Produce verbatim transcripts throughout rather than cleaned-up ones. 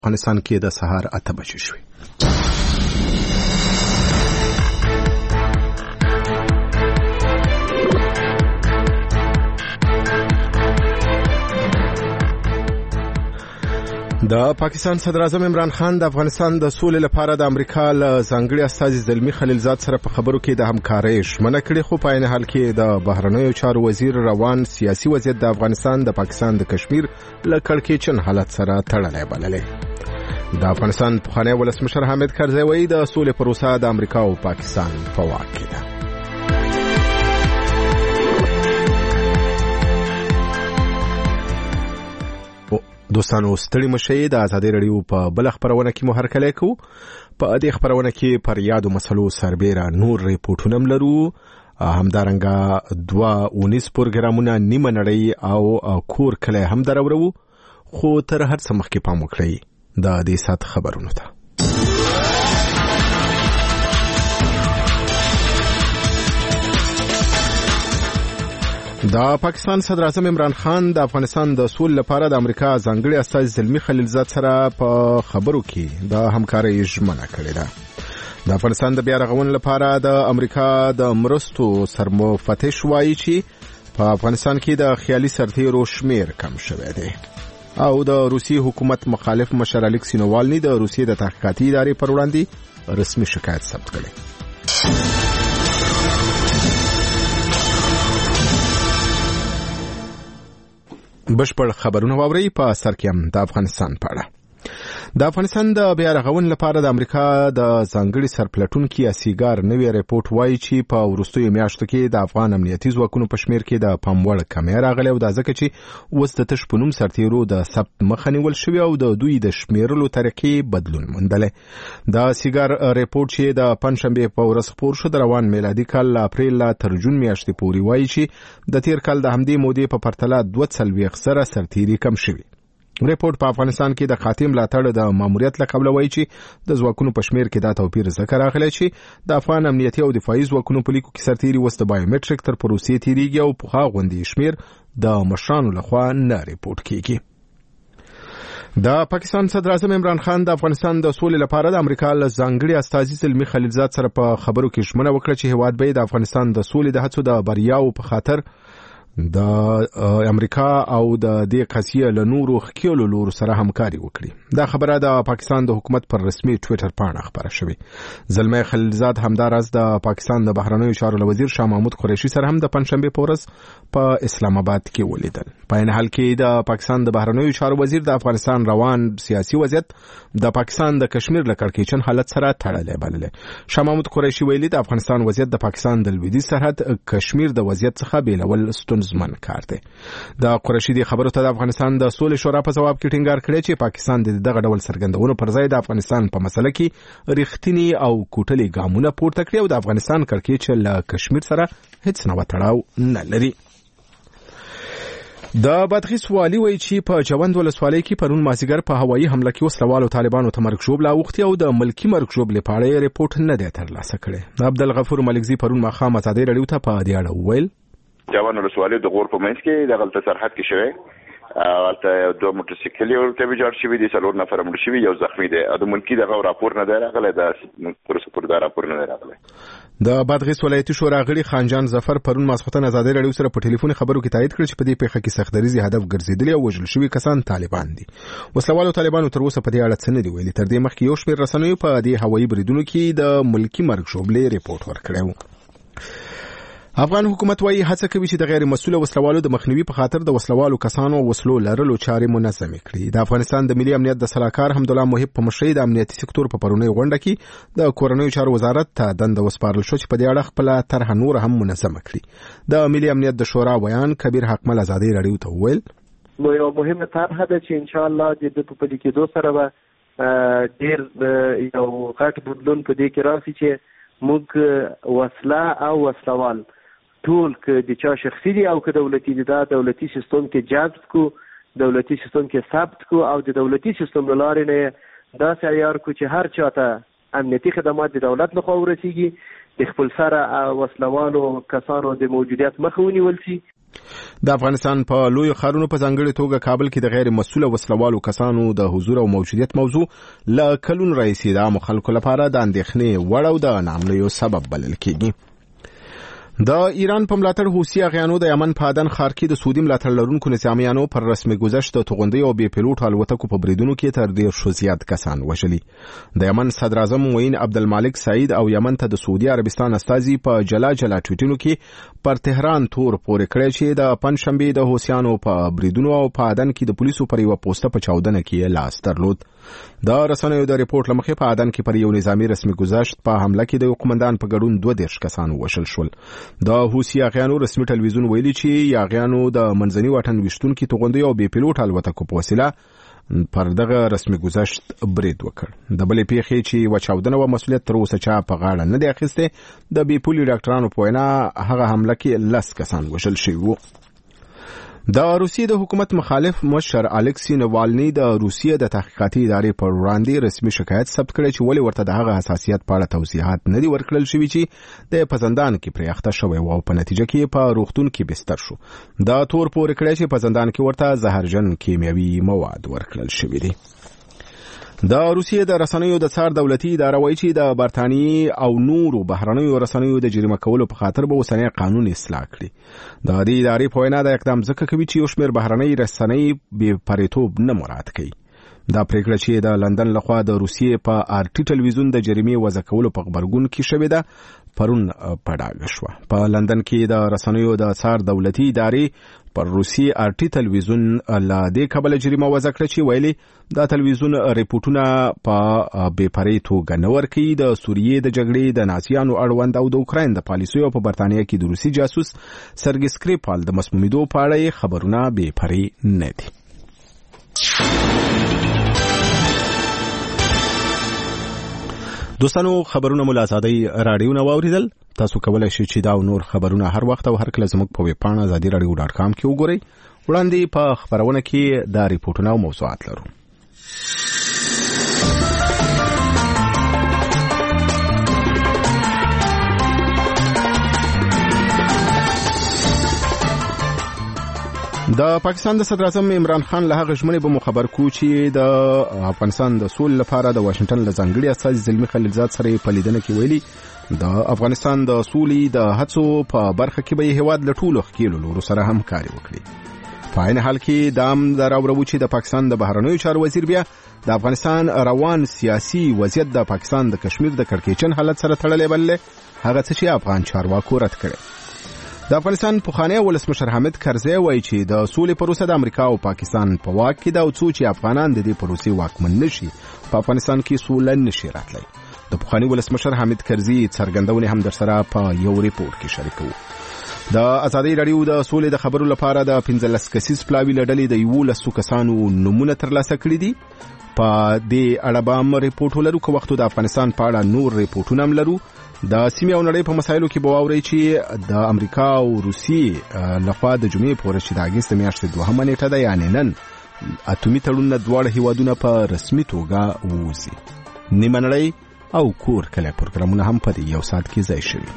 افغانستان کې د سهار اته بجې شوې. د پاکستان صدر اعظم عمران خان د افغانستان د سولې لپاره د امریکا له ځانګړي استازي زلمی خلیلزاد سره په خبرو کې د همکارۍ ژمنه کړې، خو په عین حال کې د بهرنیو چارو وزیر روان سیاسي وضعیت د افغانستان د پاکستان د کشمیر له کړکېچن حالت سره تړلی بللی. د افغانستان پخوانی ولسمشر حامد کرزی وایي د سولې پروسه د امریکا او پاکستان په واک کې ده. دوستانو ستړي مشي د ازادي رادیو په بل خبرونه کې مو هرکلی کوو. په دې خبرونه کې پر یادو مسلو سربېره نور ریپورټونه هم لرو، همدارنګه دوه اونیز پروګرامونه، نیمه نړۍ او کور کلی هم درورو، خو تر هر څه مخکې پام وکړئ د دې ساعت خبرونو ته. د پاکستان صدر اعظم عمران خان د افغانستان د سولې لپاره د امریکا ځانګړي استازي زلمی خلیلزاد سره په خبرو کې د همکارۍ ژمنه کړې ده. د افغانستان د بیا رغونې لپاره د امریکا د مرستو سرمفتش وایي چې په افغانستان کې د خیالي سرتیرو شمیر کم شوی دی، او د روسي حکومت مخالف مشر الیکسی نووالني د روسیې د تحقیقاتي ادارې پر وړاندې رسمي شکایت ثبت کړی. بشپړ خبرونه واوري. په سر کې هم د افغانستان په اړه. د افغانستان د بیا رغونې لپاره د امریکا د ځانګړي سرپلټونکي اسیګار نوی ریپورت وایي چې په وروستیو میاشتو کې د افغان امنیتي ځواکونو په شمیر کې د پام وړ کمی راغلی، او دا ځکه چې اوس د تش په نوم سرتیرو د ثبت مخه نیول شوې او د دوی د شمیرلو طریقې بدلون موندلی. د اسیګار ریپورت چې د پنځشنبې په ورځ خپور شو د روان میلادي کال له اپریل تر جون میاشتې پورې وایي چې د تیر کال د همدې مودې په پرتله دوه څلوېښت زره سرتیري کم شوي. ریپورت په افغانستان کې د خاتم ملاتړ د ماموریت له کبله وایي چې د ځواکونو په شمیر کې دا توپیر ځکه راغلی چې د افغان امنیتي او دفاعي ځواکونو په لیکو کې سرتیري اوس د بایومټریک تر پروسې تیریږي او پخوا غوندې شمیر د مشرانو لخوا نه ریپورت کیږي. د پاکستان صدر اعظم عمران خان د افغانستان د سولې لپاره د امریکا له ځانګړي استازي زلمی خلیلزاد سره په خبرو کې ژمنه وکړه چې هیواد به د افغانستان د سولې د هڅو د بریاو په خاطر د امریکا او د دې قضیې له نورو ښکېلو لورو سره همکاري وکړي. دا خبره د پاکستان د حکومت پر رسمي ټویټر پاڼه خبره شوې. زلمی خلیلزاد همداراز د پاکستان د بهرنیو چارو وزیر شاه محمود قریشي سره هم د پنځشنبې په ورځ په اسلام آباد کې ولیدل. په عین حال کې د پاکستان د بهرنیو چارو وزیر د افغانستان روان سیاسي وضعیت د پاکستان د کشمیر له کړکېچن حالت سره تړلی بللی. شاه محمود قریشي ویلي د افغانستان وضعیت د پاکستان د لویدیځ سرحد کشمیر د وضعیت څخه بیلول ستونزمن کار دی. د قریشي د خبرو ته د افغانستان د سولې شورا په ځواب کې ټینګار کړی چې پاکستان د دغه ډول څرګندونو پر ځای د افغانستان په مسله کې رښتینی او کوټلي ګامونه پورته کړي او د افغانستان کړکېچ له کشمیر سره هیڅ نوع تړاو نه لري. د بادغیس والي وایي چې په جوند ولسوالۍ کې پرون مازیګر په هوایي حمله کې وسلوالو طالبانو ته مرګ ژوبله اوښتې او د ملکي مرګ ژوبلې په اړه ریپورټ نه دی ترلاسه کړی. عبدالغفور ملکزي پرون ماښام ازادي راډیو ته په دې اړه وویل جوان ولسوالۍ د غور په منځ کې د غلطه سرحد کې شوی البته دوه موټرسایکل ورته ویجاړ شوي دي، څلور نفر مړه شوي، یو زخمی دی. د ملکي دغه راپور نه دی راغلی، د پولیسو پر دا راپور نه دی راغلی. د بادغیس ولایتي شورا غړي خانجان ظفر پرون ماسخوتن ازادي راډیو سره په ټلیفوني خبرو کې تایید کړ چې په دې پیښه کې سختدریزي هدف ګرځېدلي او وژل شوي کسان طالبان دي. وسلوالو طالبانو تر اوسه په دې اړه څه نه دي ویلي. تر دې مخکې یو شمېر رسنیو په دې هوایي بریدونو کې د ملکي مرګ ژوبلې ریپورټ ورکړی و. افغان حکومت وايي هڅه کوي چې د غیر مسؤل وسلوالو د مخنیوي په خاطر د وسلوالو کسانو وسلو لرلو چارې منظم کړي. د افغانستان د ملي امنیت د سلاکار حمدالله محب په مشرۍ د امنیتي سکتور په پرونی غونډه کې د کورنیو چارو وزارت ته دنده وسپارل شو چې په دې اړه خپل طرح نور هم منظم کړي. د ملي امنیت د شورا بیان کبیر حکمل ازادي راډیو ته وویل نو یو مهمه طرح ده چې ان شاء الله د په دې کې دوه سره به ډیر یو غټ بدلون په دې کې راشي چې موږ وسله او وسلوال ټول که د چا شخصي دي او که دولتي دي دا دولتي سیستم کې جذب کو، دولتي سیستم کې ثبت کو او د دولتي سیستم له لارې نه داسې عیار کو چې هر چاته امنیتي خدمات د دولت لخوا ورسیږي، د خپل سره وسلوالو کسانو د موجودیت مخه ونیول شي. د افغانستان په لوی ښارونو په ځانګړي توګه کابل کې د غیر مسؤل وسلوالو کسانو د حضور او موجودیت موضوع له کلونو راهیسې د عامو خلکو لپاره د اندېښنې وړ او د ناامنیو سبب بلل کېږي. د ایران په ملاتړ حوثي اغیانو د یمن په عدن ښار کې د سعودي ملاتړ لرونکو نظامیانو پر رسمي ګذشت د توغندۍ او بې پیلوټ الوتکو په بریدونو کې تر ډېر زیات کسان وژلي. د یمن صدر اعظم معین عبدالمالک سعید او یمن ته د سعودي عربستان استازي په جلا جلا ټویټونو کې پر تهران تور پورې کړی چې د پنځشنبې د حوثیانو په بریدونو او په عدن کې د پولیسو پر یوه پوسټه په چاودنه کې لاس درلود. د رسنیو د ریپورت له مخې په عدن کې پر یو نظامی رسمي ګذشت په حمله کې د قومندان په ګډون دوه دېرش کسان وژل شول. د حوثي اغیانو رسمي ټلویزیون ویلي چې یاغیانو د منځني واټن ویشتونکي توغندۍ او بې پیلوټ الوتکو په وسیله پر دغه رسمي ګذشت برید وکړ. د بلې پیښې چې یوه چاودنه وه مسؤلیت تر اوسه چا په غاړه نه دی اخیستی. د بې پولي ډاکټرانو په وینا هغه حمله کې لس کسان وژل شوي وو. د روسیې د حکومت مخالف مشر الکسی نوالني د روسیې د تحقیقاتي ادارې پر وړاندې رسمي شکایت ثبت کړی چې ولې ورته د هغه حساسیت په اړه توضیحات نه دي ورکړل شوي چې د په زندان کې پرې اخته شوی و او په نتیجه کې په روغتون کې بستر شو. دا تور پورې کړی چې په زندان کې ورته زهرجن کیمیاوي مواد ورکړل شوي دي. د روسیې د رسنیو د څار دولتي اداره وایي چې د برتانیې او نورو بهرنیو رسنیو د جریمه کولو په خاطر به اوسنی قانون اصلاح کړي. د دې ادارې په وینا د اقدام ځکه کوي چې یو شمېر بهرنۍ رسنۍ بې پرېتوب نه مراعات کوي. دا پریکړه چې د لندن لخوا د روسیې په آر ټي ټلویزیون د جریمې وضع کولو په غبرګون کې شوې ده پرون په ډاګه شوه. په لندن کې د رسنیو د څار دولتي ادارې پر روسي آر ټي ټلویزیون له دې کبله جریمه وضع کړه چې ویلي دا ټلویزیون ریپورټونه په بې پرې توګه نه ورکوي. د سوریې د جګړې د نازیانو اړوند او د اوکراین د پالیسیو په برتانیه کې د روسي جاسوس سرګي سکریپال د مسمومیدو په اړه خبرونه بې پرې نه دي. دوستانو خبرونه مو له ازادۍ راډیو نه واوریدل. تاسو کولای شئ چې دا او نور خبرونه هر وخت او هر کله زموږ په ویب پاڼه ازادي راډیو ډاټ کام کې وګورئ. وړاندې په خبرونه کې دا ریپورټونه او موضوعات لرو. د پاکستان د صدر اعظم عمران خان له هغه ژمنې به مو خبر کو چې د افغانستان د سولې لپاره د واشنگټن له ځانګړي استازي زلمي خلیلزاد سره په لیدنه کې ویلي د افغانستان د سولې د هڅو په برخه کې به هیواد له ټولو ښکیلو لورو سره همکاري وکړي. په عین حال کې دام دراورو چې د پاکستان د بهرنیو چارو وزیر بیا د افغانستان روان سیاسي وضعیت د پاکستان د کشمیر د کړکېچن حالت سره تړلې بللې هغه څه چې افغان چارواکو رد کړي. د افغانستان پخوانی ولسمشر حامد کرزی وایي چې د سولې پروسه د امریکا او پاکستان په واک کې ده او څو چې افغانان د دې پروسې واکمن نشي په افغانستان کې سوله نشي راتلی. د پخوانی ولسمشر حامد کرزی څرګندونې هم در سره په یو ریپورت کې شریکوو. د ازادي راډیو د سولې د خبرو لپاره د پنځلس کسیز پلاوي لړلې د یولسو کسانو نمونه ترلاسه کړي دي. په دې اړه به هم ریپورټ ولرو که وخت د افغانستان په اړه نور ریپورټونه هم لرو. د سیمې او نړۍ په مسایلو کې به واورئ چې د امریکا او روسیې لخوا د جمعې په ورځ چې د اګست میاشتې دوهمه نیټه ده یعنې نن اټومي تړونونه دواړه هیوادونه په رسمي توګه ووځي. نیمه نړۍ او کور کلی پروګرامونه هم په دې یو ساعت کې ځای شوي.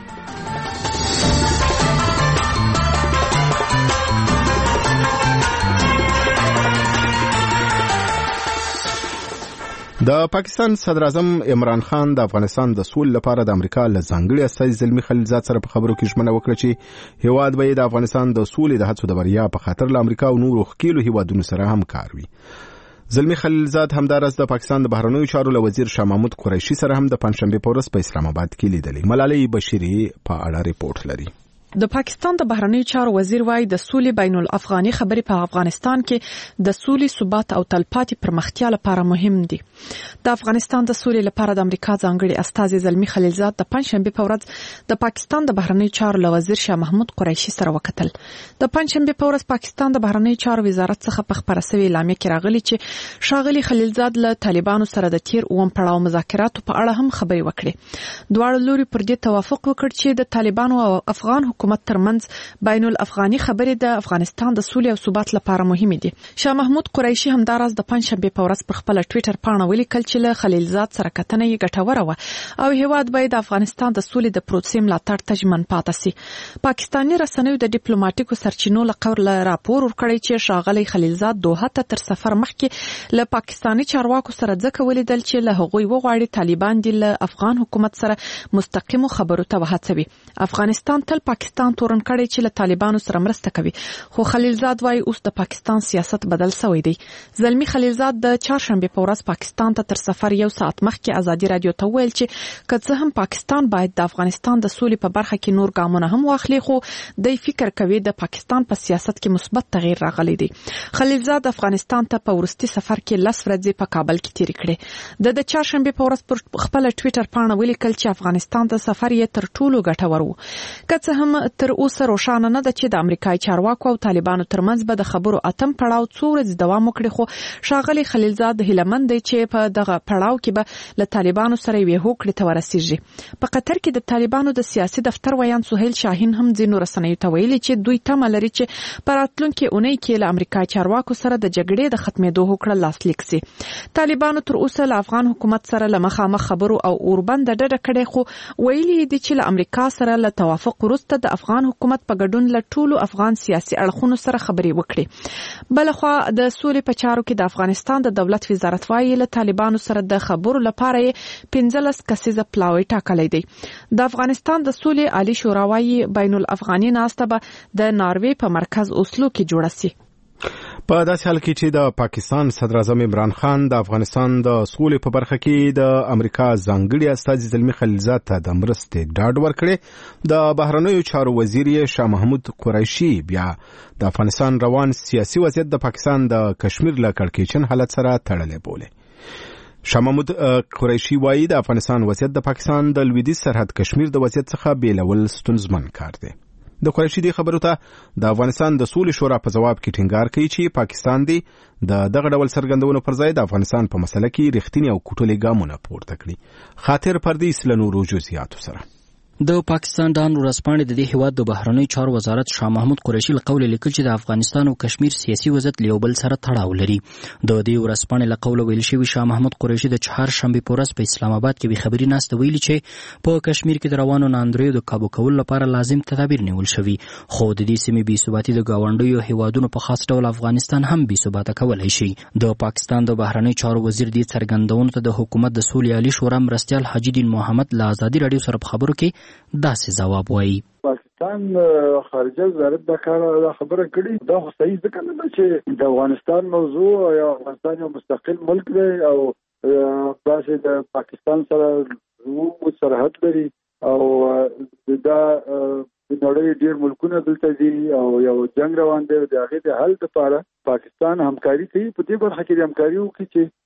د پاکستان صدر اعظم عمران خان د افغانستان د سولې لپاره د امریکا له ځانګړي استازي زلمي خلیلزاد سره په خبرو کې ژمنه وکړه چې هیواد به د افغانستان د سولې د هڅو د بریا په خاطر له امریکا او نورو ښکیلو هیوادونو سره همکار وي. زلمي خلیلزاد همدارس د پاکستان د بهرنیو چارو له وزیر شاه محمود قریشي سره هم د پنځشنبې په ورځ په اسلام آباد کې لیدلې. ملالۍ بشیري په اړه ریپورت لري. د پاکستان د بهرنیو چارو وزیر وايي د سولې بین الافغاني خبرې په افغانستان کې د سولې ثبات او تلپاتې پرمختیا لپاره مهم دي. د افغانستان د سولې لپاره د امریکا ځانګړي استازي زلمي خلیلزاد د پنځشنبې په ورځ د پاکستان د بهرنیو چارو له وزیر شاه محمود قریشي سره وکتل. د پنځشنبې په ورځ پاکستان د بهرنیو چارو وزارت څخه په خبره شوی اعلامیه کې راغلی چې ښاغلي خلیلزاد له طالبانو سره د تیر اوم پړاو مذاکراتو په اړه هم خبرې وکړې. دواړو لوري پر دې توافق وکړ چې د طالبانو او افغان حکومت ترمنځ بین الافغاني خبرې د افغانستان د سولې او ثبات لپاره مهمه دي. شاه محمود قریشي همداراز د پنځشنبه په ورځ پر خپل ټوئیټر پاڼه ولیکل چې له خلیلزاد سره کتنه یې ګټوره و او هیواد باید د افغانستان د سولې د پروسې ملاتړ ته ژمن پاتې سي. پاکستاني رسنیو د ډیپلوماټیکو سرچینو له قول راپور ورکړی چې ښاغلی خلیلزاد دوحه ته تر سفر مخکې له پاکستاني چارواکو سره ځکه ولیدل چې له هغوی وغواړي طالبان د افغان حکومت سره مستقیمو خبرو ته وهڅوي. افغانستان تل پاکستان تورن کړی چې له طالبانو سره مرسته کوي، خو خلیلزاد وايي اوس د پاکستان سیاست بدل شوی دی. زلمی خلیلزاد د چهارشنبه په ورځ پاکستان ته تر سفر یو ساعت مخکې ازادي رادیو ته ویل چې که څه هم پاکستان باید د افغانستان د سولې په برخه کې نور ګامونه هم واخلي، خو د فکر کوي د پاکستان په سیاست کې مثبت تغییر راغلی دی. خلیلزاد افغانستان ته په ورستي سفر کې لس ورځې په کابل کې تیر کړې. د د چهارشنبه په ورځ پر خپل ټوئیټر پاڼه ولیکل چې افغانستان ته سفر یې تر ټولو ګټور و. که څه هم تر اوسه روښانه نه ده چې د امریکایي چارواکو او طالبانو ترمنځ به د خبرو اتم پړاو څو ورځې دوام وکړي، خو ښاغلی خلیلزاد هیلهمند دی چې په دغه پړاو کې به له طالبانو سره یوې هوکړې ته ورسیږي. په قطر کې د طالبانو د سیاسي دفتر ویان سهیل شاهین هم ځینو رسنیو ته ویلي چې دوی تمه لري چې په راتلونکي اونۍ کې له امریکایي چارواکو سره د جګړې د ختمېدو هوکړه لاسلیک سي. طالبانو تر اوسه له افغان حکومت سره له مخامخ خبرو او اوربند ډډه کړې، خو ویلي دي چې له امریکا سره له توافق وروسته د افغان حکومت په ګډون له ټولو افغان سیاسي اړخونو سره خبرې وکړي. بلخوا د سولې په چارو کې د افغانستان د دولت وزارت وايي له طالبانو سره د خبرو لپاره یې پنځلس کسیزه پلاوی ټاکلی دی. د افغانستان د سولې عالی شورا وايي بین الافغاني ناسته به د ناروې په مرکز اوسلو کې جوړه سي. په داسې حال کې چې د پاکستان صدر اعظم عمران خان د افغانستان د سولې په برخه کې د امریکا ځانګړي استازي زلمی خلیلزاد ته د مرستې ډاډ ورکړي، د بهرنیو چارو وزیر شاه محمود قریشي بیا د افغانستان روان سیاسي وضعیت د پاکستان د کشمیر له کړکېچن حالت سره تړلې بولي. شاه محمود قریشي وايي د افغانستان وضعیت د پاکستان د لویدیځ سرحد کشمیر د وضعیت څخه بیلول ستونزمن کار دی. د قریشي دی خبرو ته د افغانستان د سولې شورا په جواب کې ټینګار کوي چې پاکستان دی د دغه ډول څرګندونو پر ځای د افغانستان په مسله کې رښتینی او کوټلې ګامونه پورته کړي. خاطر پردیس له نورو جزئیاتو سره. د پاکستان ډان ورځپاڼې د دې هیواد د بهرنیو چارو وزارت شاه محمود قریشي له قوله لیکل چې د افغانستان او کشمیر سیاسي وضعیت له یو بل سره تړاو لري. د دې ورځپاڼې له قوله ویل شوي شاه محمود قریشي د چهارشنبې په ورځ په اسلام آباد کې به خبري ناسته ویلي چې په کشمیر کې د روانو ناندریو د کابو کولو لپاره لازم تدابیر نیول شوي، خو د دې سیمې بې ثباتي د ګاونډیو هیوادونو په خاص ډول افغانستان هم بې ثباته کولی شي. د پاکستان د بهرنیو چارو وزیر دې څرګندونو ته د حکومت د سولې عالی شورا مرستیال حاجي دین محمد له ازادي رادیو سره په خبرو کې داسې جواب وایي. پاکستان خارجه وزارت د کار خبره کړې، دا خو صحیح ځکه نه ده چې د افغانستان موضوع یا افغانستان یو مستقل ملک دی او داسې د پاکستان سره زموږ سرحد لري او دا د نړۍ ډېر ملکونه دلته دي او یو جنگ روان دی. د هغې د حل لپاره پاکستان همکاري کوي، په دې برخه کې همکاري وکړي چې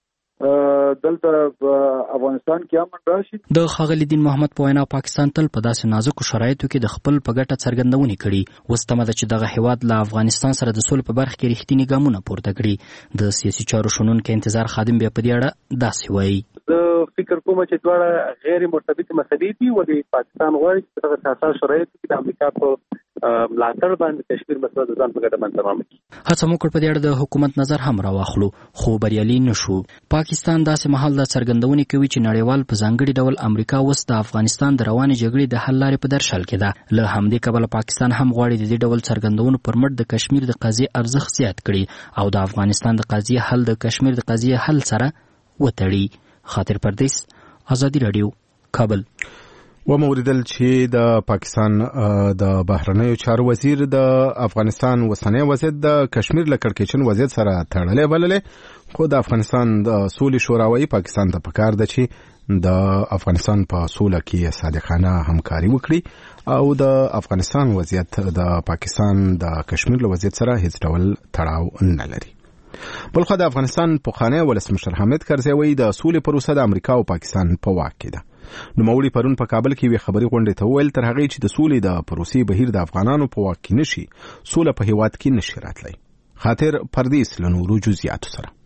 دلته افغانستان کې امن راشي. د ښاغلي دین محمد په وینا پاکستان تل په داسې نازکو شرایطو کې د خپل په ګټه څرګندونې کړي. اوس تمه ده چې دغه هیواد له افغانستان سره د سولې په برخه کې رښتیني ګامونه پورته کړي. د سیاسي چارو شنونکی انتظار خادم بیا په دې اړه داسې وایي. زه فکر کوم چې دواړه غیر مرتبط مسلې دي، ولې پاکستان غواړي چې دغه اساسي شرایط کې د امریکا په ملاتړ باندې کشمیر مسله د ځان په ګټه باندې تمام کړي. هڅه مو کړ په دې اړه د حکومت نظر هم راواخلو، خو بریالي نشو. پاکستان داسې مهال د څرګندونې کوي چې نړیوال په ځانګړي ډول امریکا اوس د افغانستان د روانې جګړې د حل لارې په درشل کې ده. له همدې کبله پاکستان هم غواړي د دې ډول څرګندونو پر مټ د کشمیر د قضیې ارزښت زیات کړي او د افغانستان د قضیې حل د کشمیر د قضیې حل سره وتړي. خاطر پردیس، ازادي رادیو، کابل. وموریدل چې د پاکستان د بهرنیو چارو وزیر د افغانستان وسنۍ وضعیت د کشمیر له کړکېچن وضعیت سره تړلې بللې، خو د افغانستان د سولې شورا وايي پاکستان ته پکار ده چې د افغانستان په سوله کې صادقانه همکاري وکړي او د افغانستان وضعیت د پاکستان د کشمیر له وضعیت سره هیڅ ډول تړاو نه لري. بلخو د افغانستان پخوانی ولسمشر حامد کرزی وايي د سولې پروسه د امریکا او پاکستان په واک کې ده. نوموړي پرون په کابل کې وی خبري غونډې ته ویل تر هغه چې د سولې د پروسې بهیر د افغانانو په واک کې نشي، سوله په هیواد کې نشي راتلی. خاطر پردیس له نورو جزئیاتو سره.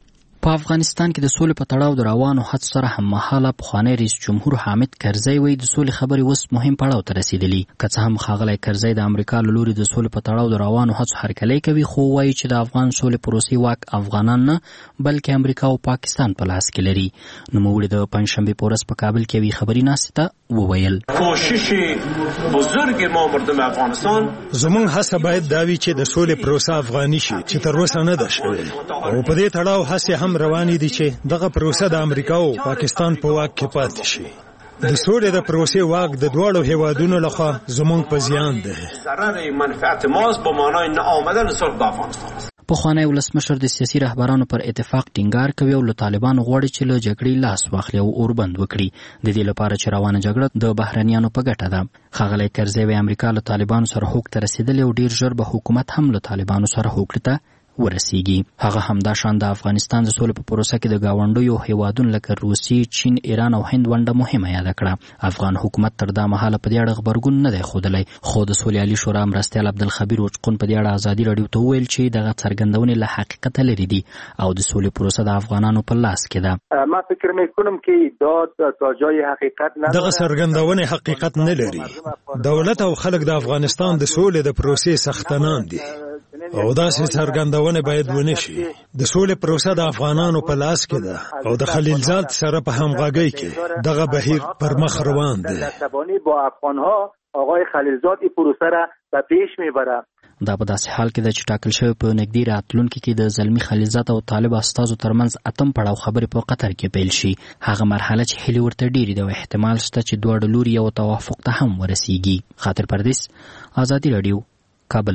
په افغانستان کې د سولې په تړاو د روانو هڅو سره هممهاله پخوانی رئیس جمهور حامد کرزی وایي د سولې خبرې اوس مهم پړاو ته رسېدلي. که څه هم ښاغلی کرزی د امریکا له لوري د سولې په تړاو د روانو هڅو هرکلی کوي، خو وایي چې د افغان سولې پروسې واک افغانان نه بلکې امریکا او پاکستان په لاس کې لري. نوموړي د پنجشنبې په ورځ په کابل کې یوې خبري ناستې ته وویل کوشش بزرگ ما مردم افغانستان زموږ هڅه باید دا وي چې د سولې پروسه افغاني شي چې تر اوسه نه ده شوې، او په دې تړاو هڅې هم روانې دي چې دغه پروسه د امریکا او پاکستان په واک کې پاتې شي. د سولې د پروسې واک د دواړو هیوادونو لخوا زموږ په زیان دی. ضرر منفعت ماست به معنای نه آمدن صلح د افغانستان. پخوانی ولسمشر د سیاسي رهبرانو پر اتفاق ټینګار کوي او له طالبانو غواړي چې له جګړې لاس واخلي او اوربند وکړي، د دې لپاره چې روانه جګړه د بهرنیانو په ګټه ده. ښاغلی کرزی وایي امریکا له طالبانو سره هوکړې ته رسېدلې او ډېر ژر به حکومت هم له طالبانو سره هوکړې ته ورسیږي. هغه همدا شان د افغانستان د سولې په پروسه کې د ګاونډیو هیوادونو لکه روسیې، چین، ایران او هند ونډه مهمه یاده کړه. افغان حکومت تر دا مهاله په دې اړه غبرګون نه دی ښودلی، خو د سولې عالي شورا مرستیال عبدالخبیر وچقون په دې اړه ازادي راډیو ته وویل چې دغه څرګندونې له حقیقته لرې دي او د سولې پروسه د افغانانو په لاس کې ده. ما فکر میکنم که دا تا جای حقیقت نه دغه څرګندونې حقیقت نه لري. دولت او خلک د افغانستان د سولې د پروسې سختنان دي او داسې څرګندونه باید ونه شي. د سولې پروسه د افغانانو په لاس کې ده او د خلیلزاد سره په همغږۍ کې دغه بهیر پر مخ روان دی. با افغانها آقای خلیلزاد این پروسه را به پیش میبره. دا په داسې حال کې ده چې ټاکل شوی په نږدې راتلونکي کې د زلمي خلیلزاد او طالب استازو ترمنځ اتم پړاو خبرې په قطر کې پیل شي. هغه مرحله چې هیلې ورته ډېرې ده او احتمال شته چې دواړه لوري یو توافق ته هم ورسیږي. خاطر پردیس، ازادي راډیو، کابل.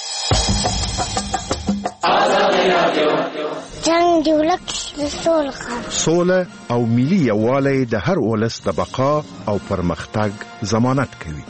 جنگ جوړک سوله سوله او ملي یووالی د هر ولس د بقا او پرمختګ ضمانت کوي.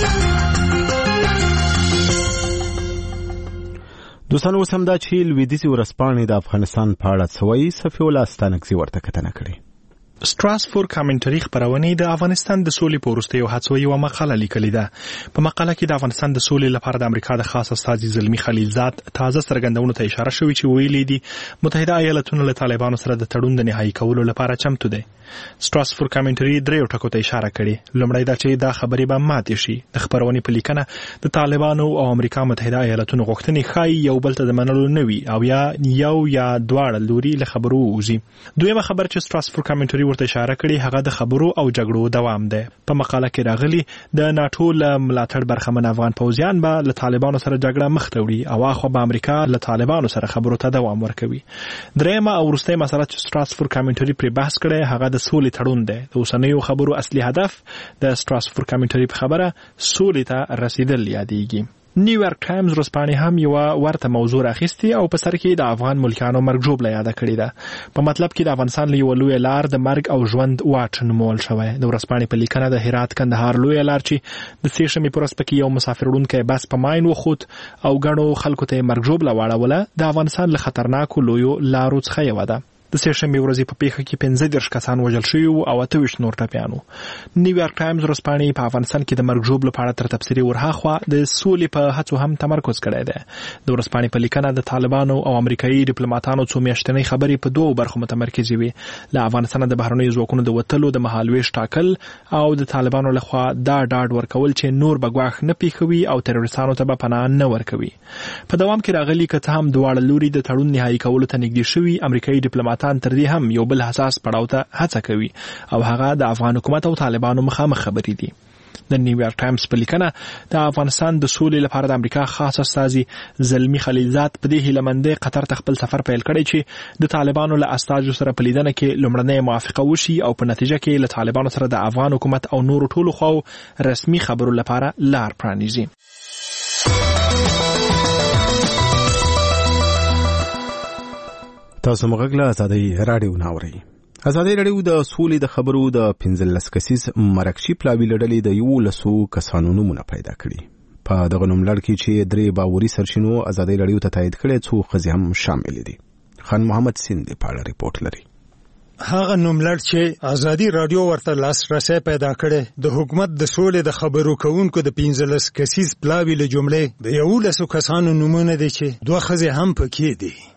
دوستان اوس هم دا چې لویدیځي ورځپاڼې د افغانستان په اړه څه وایي، صفي الله ستانکزي ورته کتنه کړې. ستراسفورد کامنټري خبرونه د افغانستان د سولې په وروستیو هڅو یو مقاله لیکلې ده. په مقاله کې د افغانستان د سولې لپاره د امریکا د خاص استازي زلمي خلیلزاد تازه څرګندونو ته اشاره شوې چې ویلي دي متحده ایالاتونو له طالبانو سره د تړون د نهایی کولو لپاره چمتو دي. ستراسفورد کامنټري دریو ټکو ته اشاره کړې. لومړی دا چې دا خبرې به ماتې شي. د خبرونې په لیکنه د طالبانو او امریکا متحده ایالاتونو غوښتنې ښایي یو بل ته د منلو نه وي او یا یو یا دواړه لوري له خبرو ووځي. دویمه خبر چې ستراسفورد کامنټري ورته اشاره کړې هغه د خبرو او جګړو دوام دی. په مقاله کې راغلي د ناتو له ملاتړ برخمن افغان پوځیان به له طالبانو سره جګړه مخ ته وړي او اخو به امریکا له طالبانو سره خبرو ته دوام ورکوي. دریمه او وروستۍ مسله چې ستراسفورد کامنټري پر بحث کړي هغه د سولې تړون دی. د اوسنیو خبرو اصلي هدف د ستراسفورد کامنټري په خبره سولې ته رسیدل یادېږي. نیویارک ټایمز ورځپاڼې هم یو ورته موضوع راخیستي او په سر کې د افغان ملکانو مرګ ژوبله یاده کړې ده. په مطلب کې د افغانستان له یو لوی لار د مرګ او ژوند واټ نومول شوی. د ورځپاڼې په لیکنه د هرات کندهار لوی لار چې د سې شنبې په ورځ پکې یو مسافر وړونکی بس په ماین وخوت او ګڼو خلکو ته مرګ ژوبله واړوله د افغانستان له خطرناکو لویو لارو څخه یوه ده. د سې شنبې ورځې په پیښه کې پنځه دېرش کسان وژل شوي او اته ویشت نور ټپیان وو. نیویارک ټایمز ورځپاڼې په افغانستان کې د مرګ ژوبلو په اړه تر تبصرې ورهاخوا د سولې په هڅو هم تمرکز کړی دی. د ورځپاڼې په لیکنه د طالبانو او امریکایي ډیپلوماټانو څو میاشتنۍ خبرې په دوو برخو متمرکزې وي. له افغانستانه د بهرنیو ځواکونو د وتلو د مهالویش ټاکل او د طالبانو لخوا دا ډاډ ورکول چې نور به ګواښ نه پیښوي او تروریستانو ته به پناه نه ورکوي. په دوام کې راغلي که څه هم دواړه لوري د تړون نهایی کولو ته نږدې شوي، امریکایي ډیپلوماټان تر دې هم یو بل حساس پړاو ته هڅه کوي او هغه د افغان حکومت او طالبانو مخامخ خبرې دي. د نیویارک ټایمز په لیکنه د افغانستان د سولې لپاره د امریکا خاص استازي زلمي خلیلزاد په دې هیلمنده قطر ته خپل سفر پیل کړی چې د طالبانو له استازو سره په لیدنه کې لومړنۍ موافقه وشي او په نتیجه کې له طالبانو سره د افغان حکومت او نورو ټولو خواو رسمي خبرو لپاره لار پرانیزي. تاسو مغږ له ازادي راډیو ناوري. ازادي راډیو د سولې د خبرو د پنځلس کسیز مرکشي پلاوي لړلې د یو لسو کسانو نومونه پیدا کړي. په دغه نوملړ کې چې درې باوري سرچینو ازادي راډیو ته تایید کړي څو ښځې هم شامل دي. خان محمد سیند په اړه ریپورت لري. هغه نوملړ چې ازادي راډیو ورته لاسرسي پیدا کړي د حکومت د سولې د خبرو کوونکو د پنځلس کسیز پلاوي له جملې د یو لسو کسانو نومونه دي چې دوه ښځې هم پکې دي.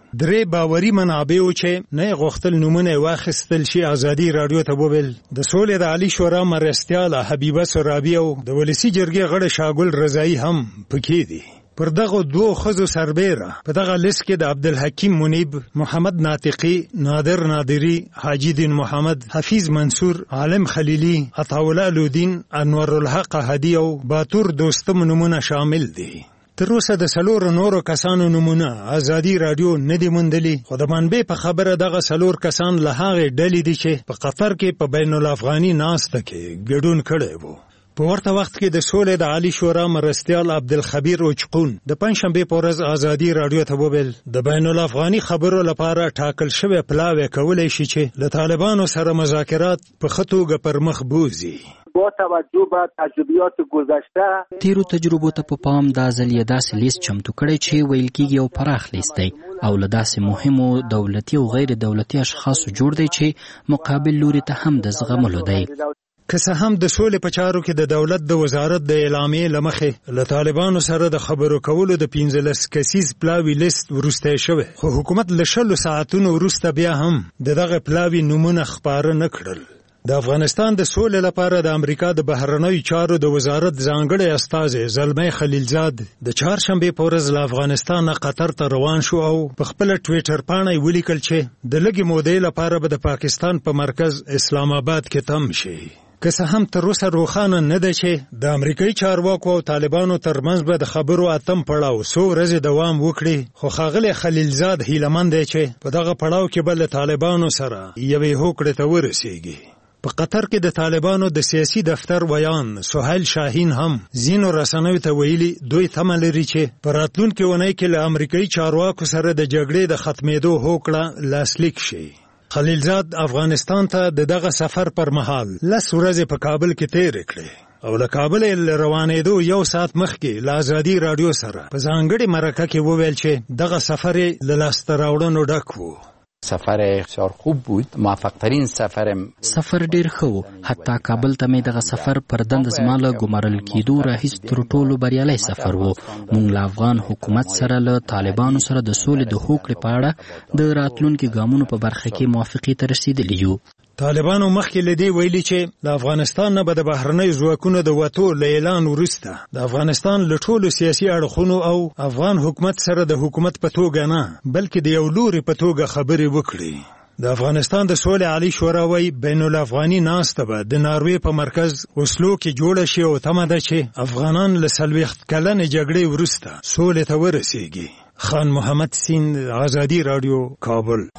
درې باوري منابعو چې نه غوښتل نمونه واخیستل شي ازادي رادیو ته وویل د سولې د عالی شورا مرستیاله حبیبه سرابی او د ولسی جرګې غړي شاګل رضایی هم پکې دي. پر دغه دوه خزو سربیره په دغه لیست کې د عبدالحکیم منیب، محمد ناطقی، نادر نادری، حاجی دین محمد، حفیظ منصور، عالم خلیلی، عطاءالله لودین، انور الحق هدی او باتور دوستم نمونه شامل دي. تر اوسه د سلور نورو کسانو نمونه ازادي رادیو نه دی موندلی، خو د منبع په خبره دغه سلور کسان له هغې ډلې دي چې په قطر کې په بین الافغاني ناسته کې ګډون کړی وو. په ورته وخت کې د سولې د عالی شورا مرستیال عبدالخبیر اوچقون د پنځشنبې په ورځ ازادي رادیو ته وویل د بین الافغاني خبرو لپاره ټاکل شوی پلاوی کولی شي چې له طالبانو سره مذاکرات په ښه توګه پر مخ بوځي. با توجه به تجربیات گذشته تیرو تجربو ته په پام دا ځل یې داسې لیست چمتو کړی چې ویل کېږي یو پراخ لیست دی او له داسې مهمو دولتي او غیر دولتي اشخاصو جوړ دی چې مقابل لوري ته هم د زغملو دی. که څه هم د سولې په چارو کې د دولت د وزارت د اعلامیې له مخې له طالبانو سره د خبرو کولو د پنځلس کسیز پلاوي لیست وروستی شوی، خو حکومت له شلو ساعتونو وروسته بیا هم د دغه پلاوي نومونه خپاره نه کړل. د افغانستان د سولې لپاره د امریکا د بهرنیو چارو د وزارت ځانګړی استازی زلمی خلیلزاد د چهارشنبې په ورځ له افغانستان قطر ته روان شو او په خپله ټویټر پاڼه یې ولیکل چې د لږې مودې لپاره به د پاکستان په مرکز اسلام آباد کې تم شي. که څه هم تر اوسه روښانه نه ده چې د امریکایي چارواکو او طالبانو ترمنځ به د خبرو اتم پړاو څو ورځې دوام وکړي، خو ښاغلی خلیلزاد هیلهمند دی چې په دغه پړاو کې به له طالبانو سره یوې هوکړې ته ورسیږي. په قطر کې د طالبانو د سیاسي دفتر ویان سهیل شاهین هم ځینو رسنیو ته ویلي دوی تمه لري چې په راتلونکې اونۍ کې له امریکایي چارواکو سره د جګړې د ختمېدو هوکړه لاسلیک شي. خلیلزاد افغانستان ته د دغه سفر پر مهال لس ورځې په کابل کې تېرې کړې او له کابل له روانېدو یو ساعت مخکې له ازادي رادیو سره په ځانګړې مرکه کې وویل چې دغه سفر یې له لاسته راوړنو ډک و. سفر بسیار خوب بود، موفق ترین سفرم. سفر ډیر ښه و، حتی کابل ته مې دغه سفر پر دند زما له ګمارل کېدو راهیسې تر ټولو بریالی سفر و. موږ له افغان حکومت سره له طالبانو سره د سولې د هوکړې په اړه د راتلونکي ګامونو په برخه کې موافقې ته رسېدلي یو. طالبانو مخکې له دې ویلي چې له افغانستان نه به د بهرنیو ځواکونو د وتو له اعلان وروسته د افغانستان له ټولو سیاسي اړخونو او افغان حکومت سره د حکومت په توګه نه بلکې د یو لوري په توګه خبرې وکړي. د افغانستان د سولې عالی شورا وایي بین الافغاني ناسته به د ناروې په مرکز اوسلو کې جوړه شي او تمه ده چې افغانان له څلوېښت کلنې جګړې وروسته سولې ته ورسیږي. خان محمد سین، ازادي رادیو، کابل.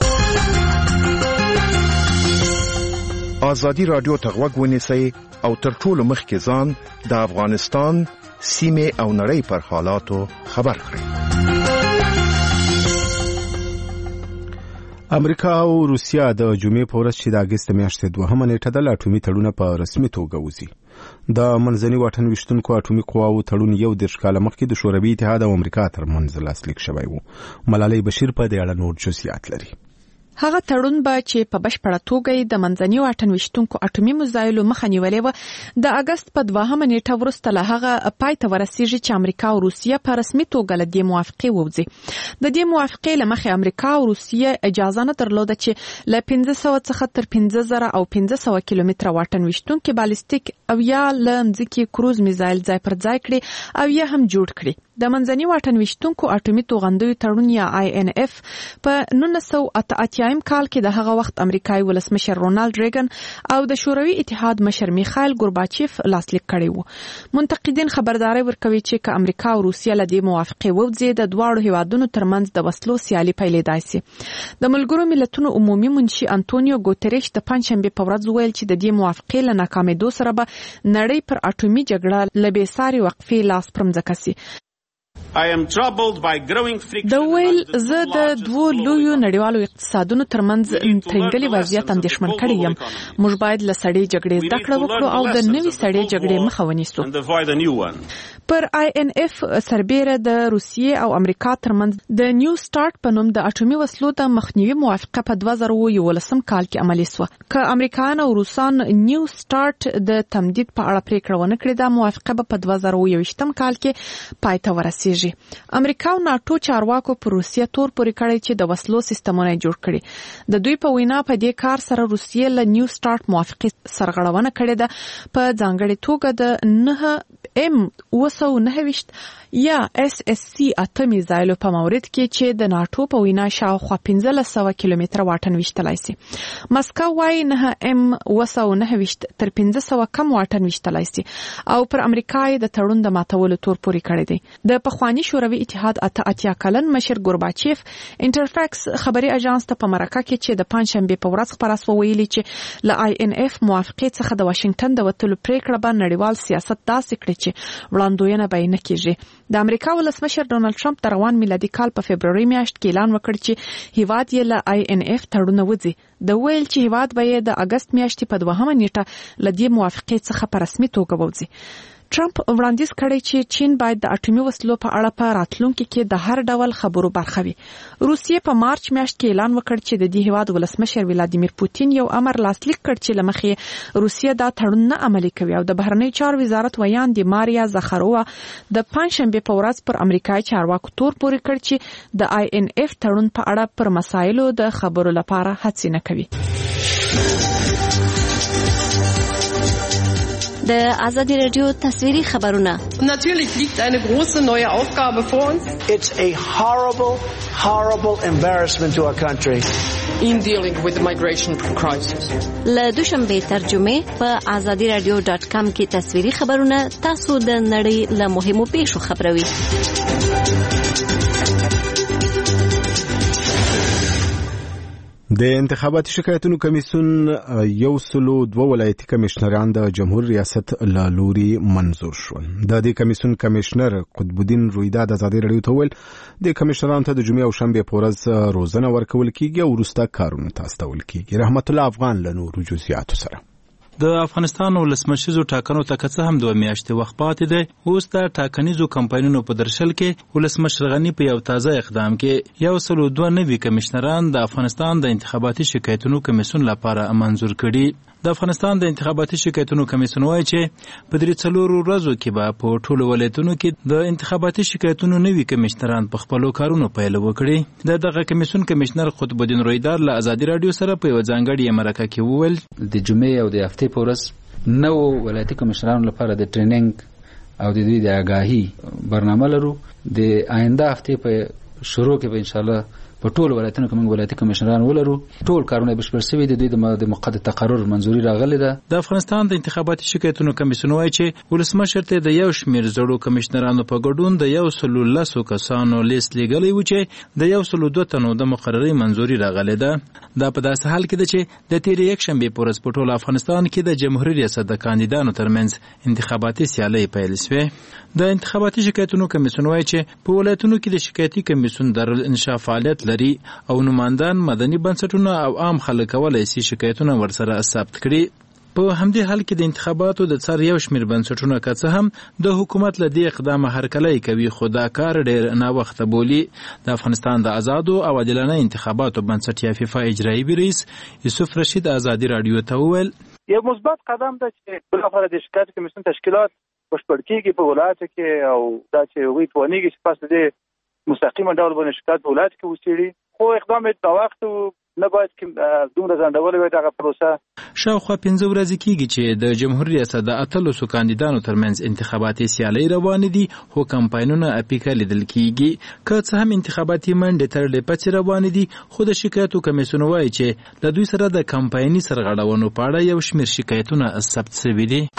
ازادي رادیو ته غوږ ونیسئ او تر ټولو مخکې ځان د افغانستان سیمې او نړۍ پر حالاتو خبر کړئ. امریکا او روسیا د جمعې په ورځ چې د اګست میاشتې دوهمه نیټه ده له اټومي تړونه په رسمي توګه وځي. د منځني واټن ویشتونکو اټومي قواو تړون یو دېرش کاله مخکې د شوروي اتحاد او امریکا ترمنځ لاسلیک شوی و. ملالۍ بشیر په دې اړه نور جزئیات لري. هغه تړون به چې په بشپړه توګه د منځني واټن ویشتونکو اټومي مزایلو مخه نیولې وه د اګست په دوهمه نیټه وروسته له هغه پای ته ورسیږي چې امریکا او روسیه په رسمي توګه له دې موافقې ووځي. د دې موافقې له مخې امریکا او روسیه اجازه نه درلوده چې له پنځه سوه څخه تر پنځه زره او پنځه سوه کیلومتره واټن ویشتونکي بالستیک او یا له ځمکې کروز میزایل ځای پر ځای کړي او یا هم جوړ کړي. د منځني واټن ویشتونکو اټومي توغندیو تړون یا آی ان اف په نولس سوه اته اتیا کال کې د هغه وخت امریکایي ولسمشر رونالد ریګن او د شوروي اتحاد مشر میخایل ګورباچیف لاسلیک کړی و. منتقدین خبرداري ورکوي چې که امریکا او روسیه له دې موافقې ووځي د دواړو هیوادونو ترمنځ د وسلو سیالي پیلېدای شي. د ملګرو ملتونو عمومي منشي انټونیو ګوتریش د پنځشنبې په ورځ وویل چې د دې موافقې له ناکامېدو سره به نړۍ پر اټومي جګړه له بېساري وقفې لاس پر مځکه سي. د ویل زه د دوو لویو نړیوالو اقتصادونو ترمنځ ترنګلي وضعیت اندېښمن کړی یم. موږ باید له سړې جګړې زده کړه وکړو او د نوې سړې جګړې مخه ونیسو. پر آی ان اف سربیره د روسیې او امریکا ترمنځ د نیو سٹارټ په نوم د اټومي وسلو د مخنیوي موافقه په دوه زره یولسم کال کې عملي شوه. که امریکایان او روسان نیو سٹارټ د تمدید په اړه پریکړه ونه کړي دا موافقه به په دوه زره یوویشتم کال کې پای ته ورسیږي. کیږي. امریکا او ناتو چارواکو پر روسیه تور پورې کړی چې د وسلو سیستمونه جوړ کړي. د دوی په وینا په دې کار سره روسیه له نیو سٹارټ موافقه سرغړونه کړې ده. په ځانګړي توګه د نه ام اوه سوه نهه ویشت یا اس اس سی اته میزایلو په مورد کې چې د ناتو په وینا شاوخوا پنځلس سوه کیلومتره واټن ویشتلای شي. مسکو وايي نه ام اوه سوه نهه ویشت تر پنځه سوه کم واټن ویشتلای شي او پر امریکا د تړون د ماتولو تور پورې کړی دی. د پخوانی شوروي اتحاد اته اتیا کلن مشر ګورباچیف انټرفاکس خبري اژانس ته په مرکه کې چې د پنځشنبه په ورځ خبر اسو ویلي چې ل آی ان اف موافقه څخه د واشنگټن د وټلو پریکړه باندې نړیوال سیاست داسې کړی چې وړاندوینه به نه کیږي. د امریکا ولسمشر ډونالد ټرمپ تر روان میلادي کال په فبرवरी میاشت کې اعلان وکړ چې هیواد یې له آی ان اف تړون وځي. د ویل چې هیواد به یې د اگست میاشتې په دوهمه نیټه لدی موافقه څخه په رسمي توګه وځي. ټرمپ وړاندیز کړی چې چین باید د اټومي وسلو په اړه په راتلونکي کې د هر ډول خبرو برخه وي. روسیې په مارچ میاشت کې اعلان وکړ چې د دې هیواد ولسمشر ولادیمیر پوتین یو امر لاسلیک کړ چې لمخې روسیه دا تړون نه عملي کوي او د بهرنی چارو وزارت ویاندې ماریا زخاروا د پنځشنبه په ورځ پر امریکایي چارواکو تور پورې کړ چې د آی ان اف تړون په اړه پر مسایلو د خبرو لپاره هڅه نه کوي. د آزادی رادیو تصویری خبرونه. Natürlich liegt eine große neue Aufgabe vor uns. It's a horrible, horrible embarrassment to our country. In dealing with the migration crisis. له دوشنبه ترجمه په آزادی رادیو ډاټ کام کې تصویری خبرونه تاسو د نړۍ له مهمو پیښو خبروي. د انتخاباتي شکایتونو کمیسیون یو سلو دوه ولایتي کمشنران د جمهور ریاست له لوري منظور شول. د دې کمیسیون کمشنر قطب الدین رویداد ازادي رادیو ته ویل د کمشنرانو ته د جمعې او شنبه په ورځ روزنه ورکول کیږي او وروسته کارونه تاسطول کیږي. رحمت الله افغان له نورو جزئیاتو سره. د افغانستان ولسمشریزو ټاکنو ته که څه هم دوه میاشتې وخت پاتې دی، اوس د ټاکنیزو کمپاینونو په درشل کې ولسمشر غني په یو تازه اقدام کې یو سلو دوه نوي کمشنران د افغانستان د انتخاباتي شکایتونو کمیسیون لپاره منظور کړي. د افغانستان د انتخاباتي شکایتونو کمیسیون وایي چې په درې څلورو ورځو کې به په ټولو ولایتونو کې د انتخاباتي شکایتونو نوي کمشنران په خپلو کارونو پیل وکړي. د دغه کمیسیون کمشنر قطب الدین رویدار له ازادي رادیو سره په یو ځانګړې مرکه کې وویل د جمعې او د هفتې په ورځ نو ولایتي کمشنرانو لپاره د ټریننګ او د دوی د آګاهي برنامه لرو. د آینده هفتې په شروع کې به ان شاء الله په ټول ولایتونو کې موږ ولایتي کمشنران ولرو. ټول کارونه بشپړ شوي دي. دوی د مقعد تقرر منظوري راغلې ده. د افغانستان د انتخاباتي شکایتونو کمیسیون وایي چې ولسمشر ته د یو شمېر زړو کمشنرانو په ګډون د یو سلو لسو کسانو لیست لیږلی و چې د یو سلو دوه تنو د مقرري منظوري راغلې ده. دا په داسې حال کې ده چې د تېرې یکشنبې په ورځ په ټول افغانستان کې د جمهوري ریاست د کاندیدانو ترمنځ انتخاباتي سیالۍ پیل شوې. د انتخاباتي شکایتونو کمیسیون وایي چې په ولایتونو کې د شکایتي کمیسیون دارالانشاء فعالیت لري او نمایندان مدني بنسټونه او عام خلک کولای شي شکایتونه ورسره ثبت کړي. په همدې حال کې د انتخاباتو د څار یو شمېر بنسټونه که څه هم د حکومت له دې اقدامه هرکلی کوي، خو دا کار ډېر ناوخته بولي. د افغانستان د آزادو او عادلانه انتخاباتو بنسټ یا فیفا اجرایي رئیس یوسف رشید ازادي رادیو ته وویل یو مثبت قدم ده چې بالاخره د شکایت کمیسیون تشکیلات بشپړ کېږي په ولایت کې او دا چې هغوی توانېږي چې پس د دې مستقیمه ډول باندې شکایت په ولایت کې وڅېړي. خو اقدام یې د وخت نه باید دومره ځنډولې وي دغه پروسه. شاوخوا پنځه ورځې کېږي چې د جمهوري ریاست د اتلسو کاندیدانو ترمنځ انتخاباتي سیالۍ روانې دي، خو کمپاینونه اپیکه لیدل کېږي. که څه هم انتخاباتي منډې تړلې پڅې روانې دي، خو د شکایتو کمیسیون وایي چې له دوی سره د کمپایني سرغړونو په اړه یو شمېر شکایتونه ثبت شوي دي.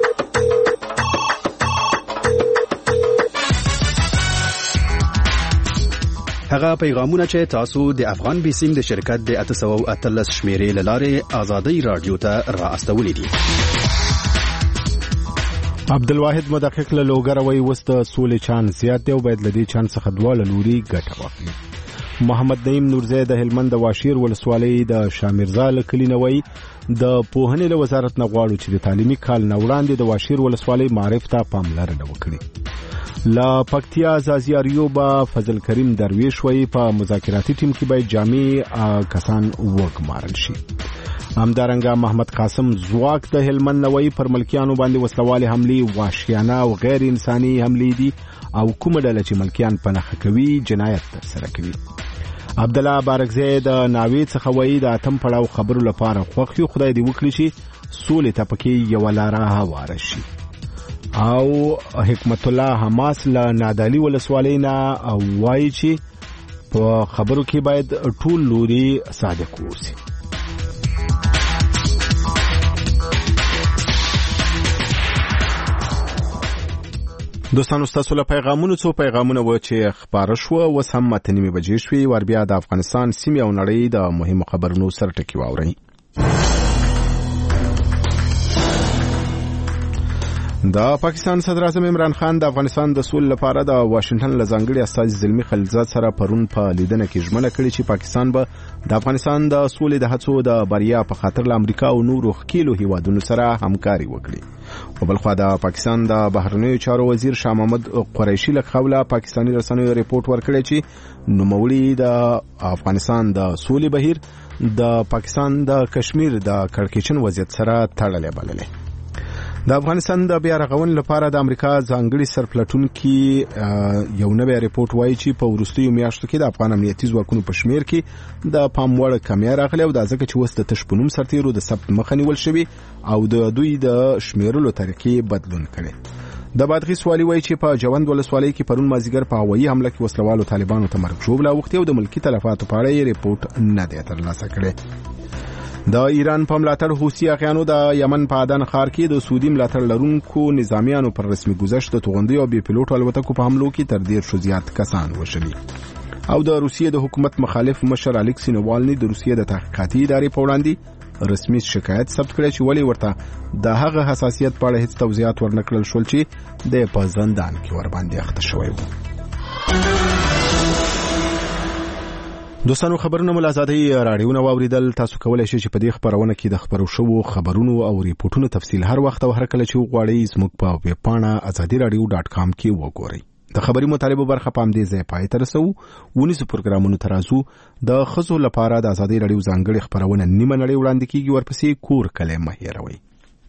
هغه پیغامونه چې تاسو د افغان بیسیم د شرکت د اته سوه او اتلس شمیرې له لارې آزادۍ رادیو ته رااستولي دي. عبدالواحد مدقق له لوګر وایي اوس د سولې چانس زیات دی او باید له دې چانس څخه دواړه لوري ګټه واخلي. محمد نعیم نورزی د هلمند د واشیر ولسوالۍ د شامیرزا له کلي نه وایي د پوهنې له وزارت نه غواړو چې د تعلیمي کال نه وړاندې د واشیر ولسوالۍ معرف ته پاملرنه وکړي. لا پکتیا زازی اریوبا فضل کریم درویش وایي په مذاکراتي ټیم کې باید جامع کسان وګمارل شي. همدارنګه محمد قاسم زواک د هلمند نوي پر ملکیانو باندې وسلوالې حملې وحشیانه او غیر انساني حملې دي او کومه ډله چې ملکیان په نښه کوي جنایت ترسره کوي. عبدالله بارکزی د ناوې څخه وایي د اتم پړاو خبرو لپاره خوښ یو، خدای دې وکړي چې سولې ته پکې یوه لاره هواره شي. او حکمت الله حماس له نادالي ولسوالۍ نه وایي چې په خبرو کې باید ټول لوري صادق اوسي. دوستانو ستاسو له پیغامونو څو پیغامونه و چې خبره شوه، اوس هم اته نیمې بجې شوې. ور بیا د افغانستان سیمې او نړۍ د مهمو خبرونو سر ټکي واورئ. د پاکستان صدر اعظم عمران خان د افغانستان د سولې لپاره د واشنگټن له ځانګړي استازي زلمي خلیلزاد سره پرون په لیدنه کې ژمنه کړې چې پاکستان به د افغانستان د سولې د هڅو د بریا په خاطر له امریکا او نورو ښکیلو هیوادونو سره همکاري وکړي. په بل خوا د پاکستان د بهرنیو چارو وزیر شاه محمود قریشي له قوله پاکستاني رسنیو ریپورت ورکړی چې نوموړي د افغانستان د سولې بهیر د پاکستان د کشمیر د کړکېچن وضعیت سره تړلې بللې. د افغانستان د بیا رغونې لپاره د امریکا ځانګړي سرپلټونکي یو نوی ریپورت وایي چې په وروستیو میاشتو کې د افغان امنیتي ځواکونو په شمیر کې د پام وړ کمی راغلی او دا ځکه چې اوس د تش په نوم سرتیرو د ثبت مخه نیول شوي او د دوی د شمیرلو طریقې بدلون کړي. د بادغیس والي وایي چې په جوند ولسوالۍ کې پرون مازیګر په هوایي حمله کې وسلوالو طالبانو ته مرګ ژوبله اوښتې او د ملکي تلفاتو په اړه یې ریپورت نه دی ترلاسه کړی. د ایران په ملاتړ حوثي اغیانو د یمن په عدن ښار کې د سعودي ملاتړ لرونکو نظامیانو پر رسمي گذشت د توغندیو او بې پیلوټو الوتکو په حملو کې تر ډېر شو زیات کسان وشلي. او د روسیې د حکومت مخالف مشر الکسی نووالني د روسیې د تحقیقاتي ادارې په وړاندې رسمي شکایت ثبت کړی چې ولې ورته د هغه حساسیت په اړه هیڅ توضیحات ورنکړل شول چې د په زندان کې ور باندې اخته شوی و. دوستانو خبرونه مو له ازادۍ راډیو واوریدل. تاسو کولای شئ چې په دې خبرونه کې د خبرو شوو خبرونو او ریپورتونو تفصیل هر وخت او هر کله چې وغواړئ زموږ په ویب پاڼه ازادي راډیو ډاټ کام کې وګورئ. د خبري مطالبه برخه پام دې ځای پای ته رسو. ونیسو پروګرامونو ترازو د خزو لپاره د ازادي راډیو ځانګړي خبرونه نیمه نړۍ وړاندې کیږي، ورپسې کور کله مهیروي.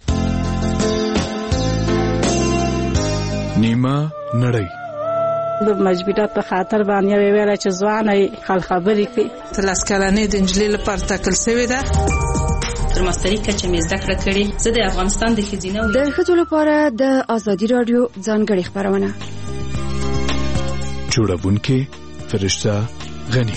نیمه نړۍ د مجبورات په خاطر باندې ویل چې ځواني خل خبرې کوي. تلاس کلنې د انجلۍ لپاره تکل شوی ده. تر ماستري کچه مې زده کړه کړې. زه د افغانستان د ښځینه د ښځو لپاره د ازادي رادیو ځانګړي خبرونه. جوړونکې فرشته غنی.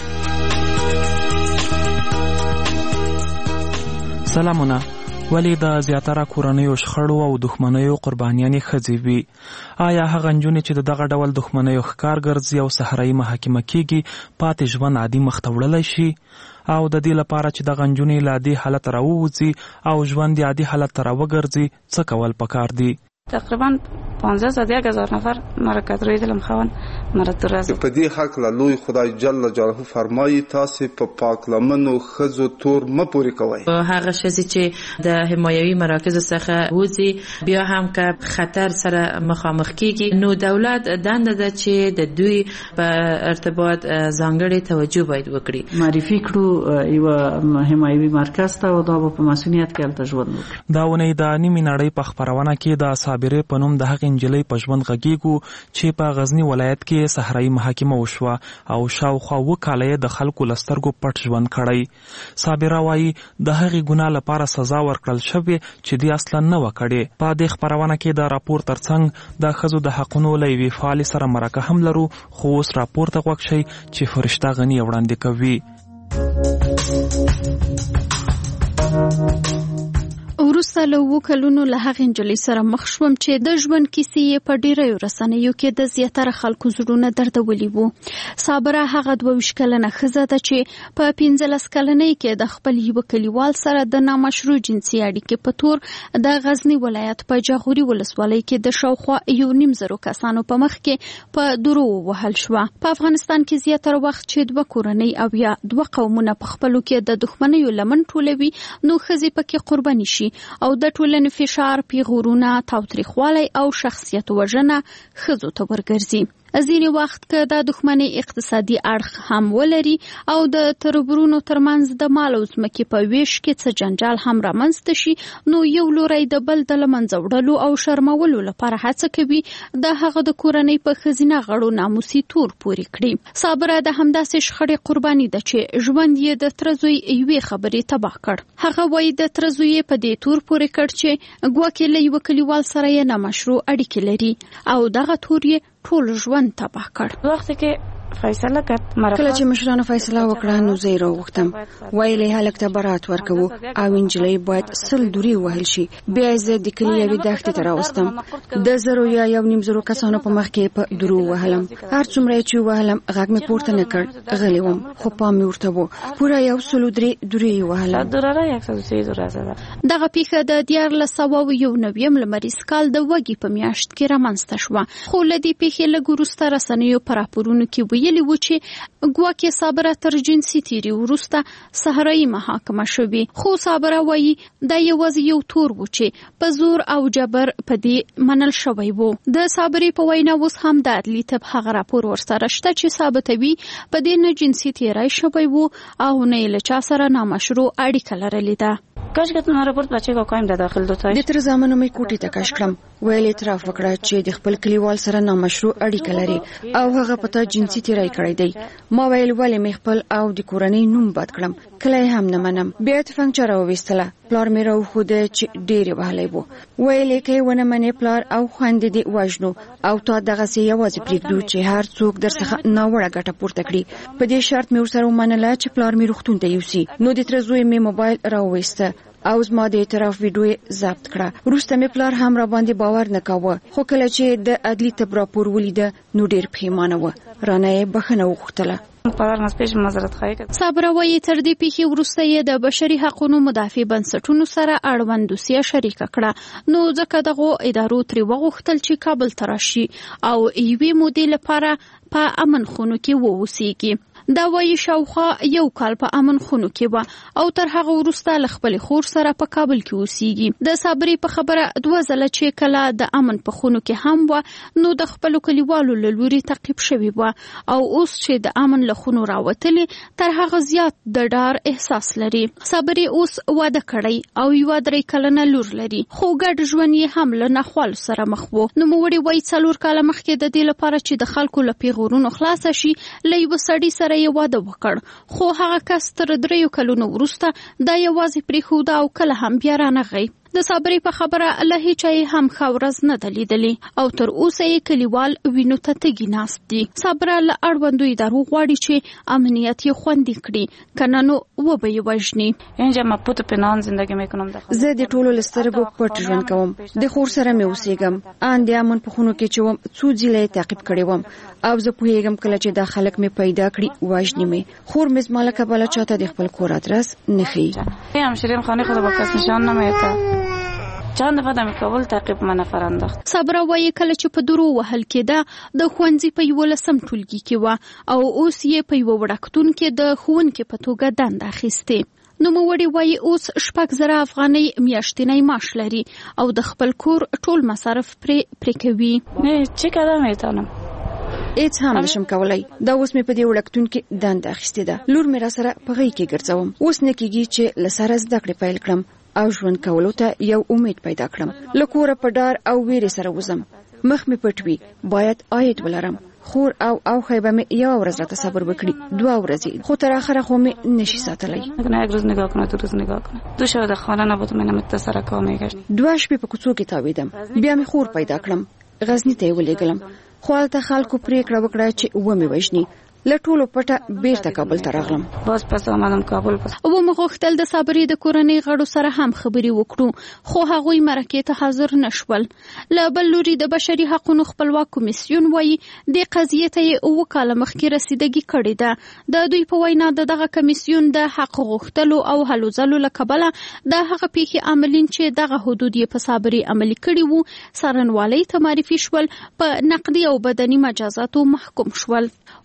سلامونه. ولی د زیاتره کورنیو شخړو او دښمنیو قربانیانې ښځې وي. آیا هغه نجونې چې د دغه ډول دښمنیو ښکار ګرځي او صحرایي محاکمه کیږي پاتې ژوند عادي مخ ته وړلی شي؟ او د دې لپاره چې دغه نجونې له عادي حالت راووځي او ژوند د عادي حالت ته راوګرځي څه کول پکار دي؟ تقریبا پانزده زد یک هزار نفر مرکت روی دلم خوان مرد رازو په دې حق له لوی خدای جل جلاله فرمایي تاسو په پاک لمنو خزو تور م پوری کوي. هغه شې چې د حمایوي مراکز څخه وځي بیا هم که خطر سره مخامخ کیږي نو دولت دنده ده چې د دوی په ارتباط ځانګړي توجه باید وکړي. معرفي کړو یو حمایوي مرکز ته او دا په مسؤلیت کې الته ژوند وکړي. دا ونې د نیمې نړۍ په خبرونه کې د صابرې په نوم د هغې نجلۍ په ژوند غږیږو چې په غزني ولایت کې صحرایي محاکمه وشوه او شاوخوا اووه کاله یې د خلکو له سترګو پټ ژوند کړی. صابره وایي د هغې ګناه لپاره سزا ورکړل شوې چې دې اصلا نه وه کړې. په دې خپرونه کې د راپور ترڅنګ د ښځو د حقونو له یوې فعالې سره مرکه هم لرو، خو اوس راپور ته غوږ شئ چې فرشته غني یې وړاندې کوي. وروسته له اووه کلونو له هغې نجلۍ سره مخ شوم چې د ژوند کیسې یې په ډیریو رسنیو کې د زیاتره خلکو زړونه دردولي وو. صابره هغه دوه ویشت کلنه ښځه ده چې په پنځلس کلنۍ کې د خپل یوه کلیوال سره د نامشروع جنسي اړیکې په تور د غزني ولایت په جاغوري ولسوالۍ کې د شاوخوا یو نیم زرو کسانو په مخ کې په درو ووهل شوه. په افغانستان کې زیاتره وخت چې دوه کورنۍ او یا دوه قومونه په خپلو کې د دښمنیو لمن ټولوي نو ښځې پکې قرباني شي او د ټولنې فشار، پیغورونه، تاوتریخوالی او شخصیت وژنه ښځو ته ورګرځي. ځینې وخت که د دښمنۍ اقتصادي اړخ هم ولري او د تربورونو ترمنځ د مال او ځمکې په ویش کې څه جنجال هم رامنځته شي، نو یو لوری د بل د له منځه وړلو او شرمولو لپاره هڅه کوي د هغه د کورنۍ په ښځینه غړو ناموسي تور پورې کړي. صابره د همداسې شخړې قرباني ده چې ژوند یې د تره زوی یوې خبرې تباه کړ. هغه وایي د تره زوی یې په دې تور پورې کړ چې ګواکې له یوه کلیوال سره یې نامشروع اړیکې لري او دغه تور یې ټول ژوند تباه کړ. وخت کې فیصله کړ کله چې مشرانو فیصله وکړه نو زه یې راوغوښتم، ویلې هلک ته برات ورکوو او انجلۍ باید سل دورې وهل شي. بیا یې زه د کلي یوې دښتې ته راوستم، د زرو یا یو نیم زرو کسانو په مخ کې په درو وهلم. هر څومره یې چې وهلم غږ مې پورته نه کړ، غلی وم، خو پام مې ورته و. پوره یو سلو درې دورې یې وهلم. دغه پیښه د دیارلس سوه یو نویم لمریز کال د وږي په میاشت کې رامنځته شوه، خو له دې پیښې لږ وروسته رسنیو په راپورونو کې ویلي و چې ګواکې صابره تر جنسي تیري وروسته صحرایي محاکمه شوې، خو صابره وایي دا یوازې یو تور و چې په زور او جبر په دې منل شوی و. د صابرې په وینا اوس هم د عدلي طب هغه راپور ورسره شته چې ثابتوي په دې نه جنسي تیری شوی و او نه یې له چا سره نامشروع اړیکه لرلې ده. کاش که تمہارا رپورت بچے کو قائم ده داخل دوتا د تر زمانو مې کوټې ته کش کړم، ویل اعتراف وکړه چې د خپل کلیوال سره نامشروع اړیکه لري او هغه پته جنسي تیری کړی دی. ما ویل ولې مې خپل او د کورنۍ نوم بد کړم، کله هم نه منم. بیا تفنګ چا راوویستله، پلار مې راوښوده چې ډېرې وهلی و. ویل یې که ونه منې پلار او خویندې دې وژنو او تا دغسې یوازې پرېږدو چې هر څوک درڅخه ناوړه ګټه پورته کړي. په دې شرط مې ورسره ومنله چې پلار مې روغتون ته یوسي. نو د تره زوی مې موبایل راوویسته او زما د اعتراف ویډیو ضبط کړه. وروسته مې پلار هم را باندې باور نه کاوه، خو کله چې د عدلي طب راپور ولیده نو ډېر پښیمانه وه، رانه یې بخښنه وغوښتله. صابره وایي تر دې پیښې وروسته یې د بشري حقونو مدافع بنسټونو سره اړوند دوسیه شریکه کړه، نو ځکه دغو ادارو ترې وغوښتل چې کابل ته راشي او یوې مودې لپاره په امن خونو کې واوسیږي. دا وایي شاوخوا یو کال په امن خونو کې و او تر هغه وروسته له خپلې خور سره په کابل کې اوسیږي. د صابرې په خبره دوه ځله چې کله د امن په خونو کې هم و نو د خپلو کلیوالو له لوري تعقیب شوې وه او اوس چې د امن له خونو راوتلې تر هغه زیات د ډار احساس لري. صابرې اوس واده کړی او یوه درې کلنه لور لري، خو ګډ ژوند یې هم له ناخوالو سره مخ و. نوموړې وایي څلور کاله مخکې د دې لپاره چې د خلکو له پیغورونو خلاصه شي له یوه سړي سره یې واده وکړ، خو هغه کس تر دریو کلونو وروسته دا یوازې پرېښوده او کله هم بیا رانغی. د صابرې په خبره له هیچا یې هم ښه ورځ نه ده لیدلې او تر اوسه یې کلیوال وینو ته تږي ناست دي. صابره له اړوندو ادارو غواړي چې امنیت یې خوندي کړي، که نه نو وبه یې وژني. زه د ټولو له سترګو پټ ژوند کوم، د خور سره مې اوسېږم، ان د امن په خونو کې چې وم څو ځله یې تعقیب کړی وم او زه پوهېږم کله چې دا خلک مې پیدا کړي وژني مې. خور مې زما له کبله چاته د خپل کور ادرس نه ښیي. همشیریم خانه خود با کس نشان نمیده چند دفعه د کابل تعقیب منه فرانداخت. صابره وایي کله چې په درو وهل کېده د ښوونځي په یولسم ټولګي کې وه او اوس یې په یوه وړکتون کې د ښوونکي په توګه دنده اخیستې. نوموړې وایي اوس شپږ زره افغانۍ میاشتنی معاش لري او د خپل کور ټول مصارف پرې پرې کوي. نه چی کدام میتونم هیڅ هم نشم کولای. دا اوس مې په دې وړکتون کې دنده اخیستې ده، لور مې را سره په غېږ کې ګرځوم. اوس نه کېږي چې له سره زده کړې پیل کړم او ژوند کولو ته یو امید پیدا کړم. له کوره په ډار او ویرې سره وځم، مخ مې پټ وي، باید عاید ولرم. خور او او خیبه مې یو ورځ راته صبر وکړي، دوه ورځې، خو تر اخره خو مې نشي ساتلی. نه یک روز نگاه کنه دو روز نگاه کنه دو شب د خانه نبود منم متصل کار میگشت. دوه شپې په کوڅو کې تاویدم، بیا مې خور پیدا کړم، غزنی ته ولېږلم، خو هلته خلکو پریکړه وکړه چې ومې وژني. له ټولو پټه بیرته کابل ته راغلم. باز پس آمدم کابل پس. و مې غوښتل د صابرې د کورنۍ غړو سره هم خبرې وکړو، خو هغوی مرکې ته حاضر نشول. له بل لوري د بشري حقونو خپلواک کمیسیون وایي دې قضیې ته یې اووه کاله مخکې رسیدګي کړې ده. د دوی په وینا د دغه کمیسیون د حق غوښتلو او هلو ځلو له کبله د هغه پیښې عاملین چې دغه حدود یې په صابرې عملي کړي وو څارنوالۍ ته معرفي شول، په نقدي او بدني مجازاتو محکوم شول. خو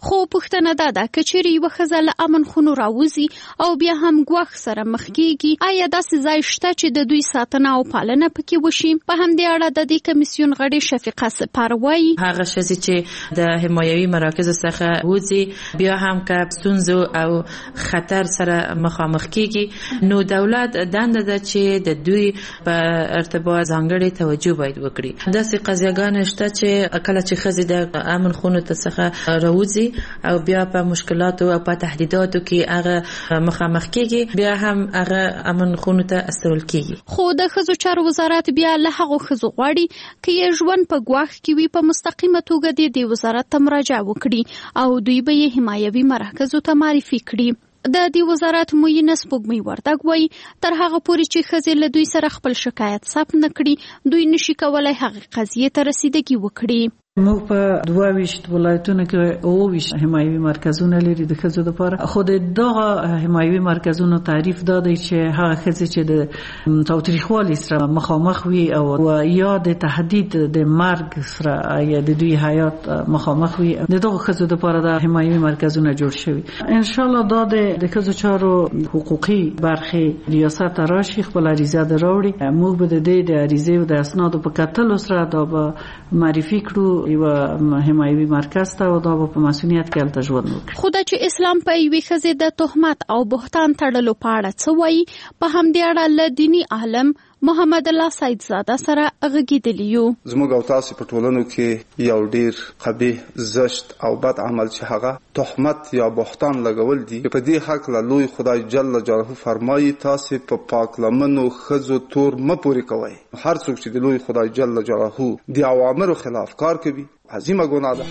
پوښتنه دا ده که چیرې یوه ښځه له امن خونو راوځي او بیا هم ګواښ سره مخ کیږي، آیا داسې ځای شته چې د دوی ساتنه او پالنه پکې وشي؟ په همدې اړه د دې کمیسیون غړي شفیقه سپار وایي هغه ښځې چې د حمایوي مراکزو څخه وځي بیا هم که ستونزو او خطر سره مخامخ کیږي، نو دولت دنده ده چې د دوی په ارتباط ځانګړې توجه باید وکړي. داسې قضیه‌ګانې شته چې کله چې ښځې د امن خونو څخه راوځي او بیا په مشکلاتو او په تهدیداتو کې هغه مخامخ کیږي، بیا هم هغه امن خونو ته استول کیږي. خو د ښځو چارو وزارت بیا له هغو ښځو غواړي چې یې ژوند په ګواښ کې وي په مستقیمه توګه د دې وزارت ته مراجعه وکړي او دوی به یې حمایوي مراکزو ته معرفي کړي. د دې وزارت معینه سپوږمۍ وردګ وایي تر هغه پورې چې ښځې له دوی سره خپل شکایت ثبت نه کړي، دوی نشي کولای هغې قضیې ته رسیدګي وکړي. موږ په دوه ویشت ولایتونو کې اووه ویشت حمایوي مرکزونه لري د ښځو لپاره. خو د دغه حمایوي مرکزونو تعریف دا دی چې هغه ښځې چې د تاوتریخوالي سره مخامخ وي او یا د تهدید د مرګ سره یا د دوی حیات مخامخ وي، د دغه ښځو لپاره د حمایوي مرکزونه جوړ شوي. ان شاء الله دا د ښځو چارو حقوقي برخې ریاست راشي خپل عریضه دراوړي. موږ به د دې د عریضې او د اسنادو په کتلو سره دا به معرفي کړو یو حمایوي مرکز ته او دا په مسؤلیت کې الته ژوند وکړي. خو دا چې اسلام په یوې ښځې د تهمت او بهتان تړلو په اړه څه وایي، په همدې اړه له دیني عالم محمد الله سید زاده سره غږیدلی یو. زموږ او تاسو په ټولنو کې یو ډیر قبیح، زشت او بد عمل چې هغه تهمت یا بهتان لګول دي. په دې حق له لوی خدای جل جلاله فرمایي تاسو په پاک لمنو ښځو تور مه پورې کوئ. هر څوک چې د لوی خدای جل جلاله د اوامرو خلاف کار کوي عظیمه ګناه ده.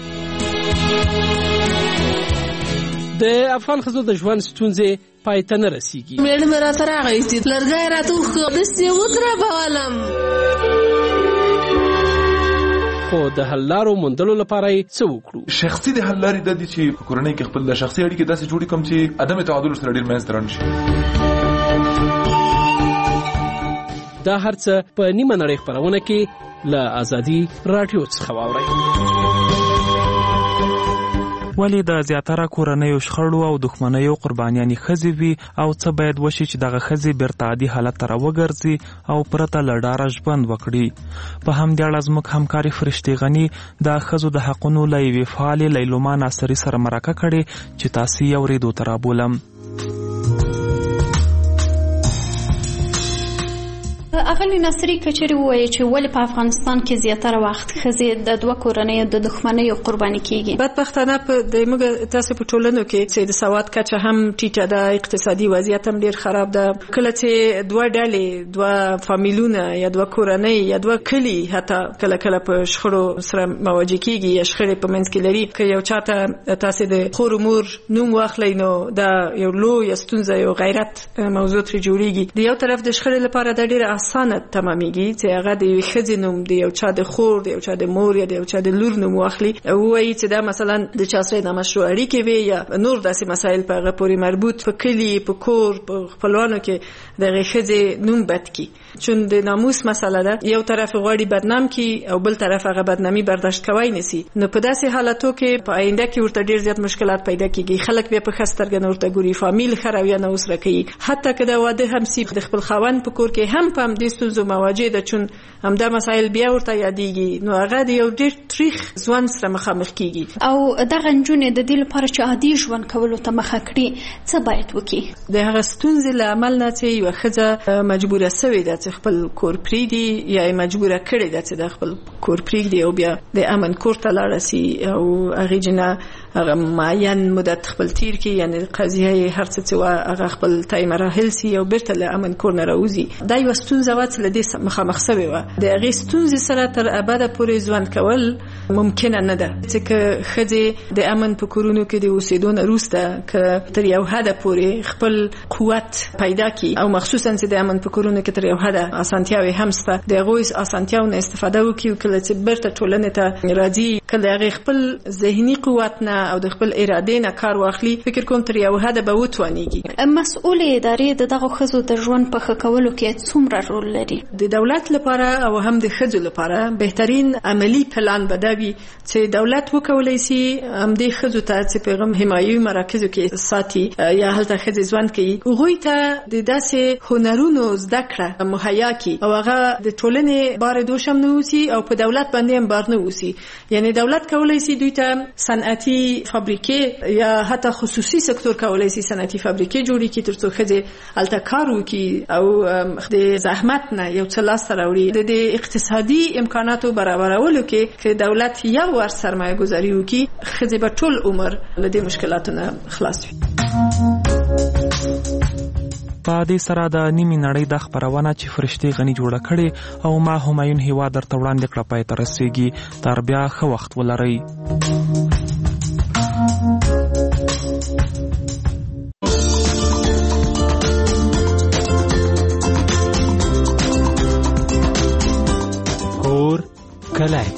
د افغان ښځو د ژوند ستونزې پای ته نه رسیږي. میړه مې راته راغی لرګی راته وښه داسې ودربولم، خو د حل لارو موندلو لپاره یې څه وکړو؟ شخصي د حل لارې د دې چې په کورنۍ کې خپل د شخصي اړیکې داسې جوړې کړم چې عدم تعادل سره ډېر منځته رانشي. دا هر څه په نیمه نړۍ خپرونه کې له ازادي راډیو څخه واورئ. ولی د زیاتره کورنیو شخړو او دښمنیو قربانیانې ښځې وي او څه باید وشي چې دغه ښځې بیرته عادي حالت ته راوګرځي او پرته له ډاره ژوند وکړي. په همدې اړه زموږ همکاري فرشتې غني د ښځو د حقونو له یوې فعالې لیلما ناصري سره مرکه کړې چې تاسې یې اورېدو ته رابولم. اغلی ناصري کچری وایي چې ولې په افغانستان کې زیاتره وخت ښځې د دوه کورنیو د دښمنیو قرباني کیږي؟ بدبختانه په د موږ تاسو په ټولنو کې چې د سواد کچه هم ټیټه ده، اقتصادي وضعیت هم ډیر خراب ده. کله چې دوه ډلې، دوه فامیلونه یا دوه کورنۍ یا دوه کلی حتی کله کله په شخړو سره مواجه کیږي یا شخړې په منځ کې لري، که یو چاته تاسو د خور مور نوم واخلئ نو دا یو لوی ستونزه، یو غیرت موضوع ترې جوړیږي. د یو طرف د شخړې لپاره د ډیر اسانه تمامېږي چې هغه د یوې ښځې نوم د یو چا د خور، د یو چا د مور یا د یو چا د لور نوم واخلي، وایي چې دا مثلا د چا سره د مشروع اړیکې وي یا نور داسې مسایل په هغه پورې مربوط په کلي، په کور، په خپلوانو کې د هغې ښځې نوم بد کړي. چون د ناموس مسله ده، یو طرف غواړي بدنام کړي او بل طرف هغه بدنامي برداشت کوی نسی، نو په داسې حالاتو کې په آینده کې ورته ډیر زیات مشکلات پیدا کیږي. خلک بیا په ښه سترګه نه ورته ګوري، فامیل ښه رویه نه ورسره کوي. حتی که دا واده هم سي د خپل خاوند په کور کې هم په همدې ستونزو مواجه ده، چون همدا مسایل بیا ورته یادېږي، نو هغه د یو ډېر تریخ ژوند سره مخامخ کیږي. او دغه نجونې د دې لپاره چې عادي ژوند کولو ته مخه کړي څه باید وکړي؟ د هغه ستونزې له امل نه چې یوه ښځه مجبوره سوې ده چې خپل کور پرېږدي یا یې مجبوره کړې ده چې د خپل کور پرېږدي او بیا د امن کور ته لاړه سي او هغې جنه هغه معین مدت خپل تیر کړي، یعنې قضیه یې هر څه چې وه هغه خپل طی مراحل سي او بیرته له امن کور نه راوځي. دا یوه ستونزه وه چې له دې مخامخ سوې وه. د هغې ستونزې سره تر ابده پورې ژوند کول ممکنه نه ده، چې که ښځې د امن په کورونو کې د اوسېدو نه وروسته که تر یو حده پورې خپل قوت پیدا کړي او مخصوصا چې د امن په کورونو کې تر یو حده اسانتیاوې هم شته، د هغوی اسانتیاو نه استفاده وکړي او کله چې بیرته ټولنې ته راځي، که که د هغې خپل ذهني قوت نه او د خپل ارادې نه کار واخلي، فکر کوم تر یو حده به وتوانېږي. مسؤلې ادارې د دغو ښځو د ژوند په ښه کولو کې څومره رول لري؟ د دولت لپاره او هم د ښځو لپاره بهترین عملی پلان به دا وي چې دولت وکولی سي همدې ښځو ته چې په هغه حمایوي مراکزو کې ساتي یا هلته ښځې ژوند کوي، هغوی ته د داسې هنرونو زده کړه مهیا کړي او هغه د ټولنې بار دوش هم نه اوسي او په دولت باندې هم بار نه اوسي. یعنی دولت کولی سي دوی ته صنعتي فابریکې یا حتی خصوصي سکتور کولی سي صنعتي فابریکې جوړې کړي تر څو ښځې هلته کار وکړي او د زحمت نه یو څه لاسته راوړي. د اقتصادي امکاناتو برابرولو کې که دولت یو ور سرمایه ګذاري وکړي، ښځې به ټول عمر له دې مشکلاتو نه خلاص وي. په دې سره د نیمې نړۍ د خپرونه چې فرشتې غني جوړه کړي او ما همایون هیوا درته وړاندې کړه پای ته رسیږي. تر بیا ښه وخت ولرئ. کور کلی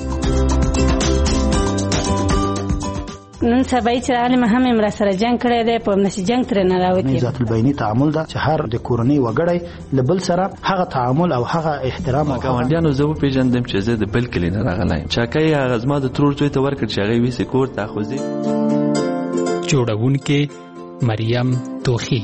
نن سبا چې عالم هم امر سره جنگ کړی دی، په نشي جنگ تر نه راوتی. ذات البینی تعامل دا چې هر د کورنۍ وګړی لبل سره هغه تعامل او هغه احترام او ګاونډیانو زه په پیژندم چې زه د بل کلی نه راغلی چاکای هغه زما د ترور زوی ته ورکړ چې هغه ویسه کور ته خوځي. جوړونکې مریم توخی.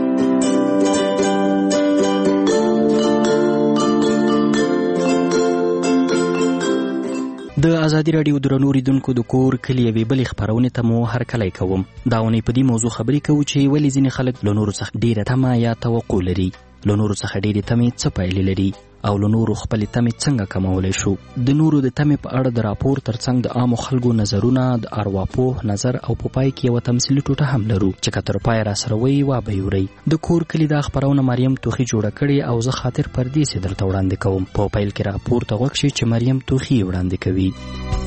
د ازادي راډیو درنو اوریدونکو د کور کلی یوې بلې خپرونې ته مو هرکلی کوم. دا اونۍ په دې موضوع خبرې کوو چې ولې ځینې خلک له نورو څخه ډېره تمه یا توقع لري، له نورو څخه ډېرې تمې څه پایلې لري او له نورو خپلې تمې څنګه کمولی شو. د نورو د تمې په اړه د راپور ترڅنګ د عامو خلکو نظرونه، د ارواپوه نظر او په پای کې یوه تمثیلي ټوټه هم لرو چې که تر پایه راسره وئ وابه یې وړئ. د کور کلي دا خپرونه مریم توخي جوړه کړې او زه خاطر پردیسي درته وړاندې کوم. په پیل کې راپور ته غوږ شئ چې مریم توخي یې وړاندې کوي.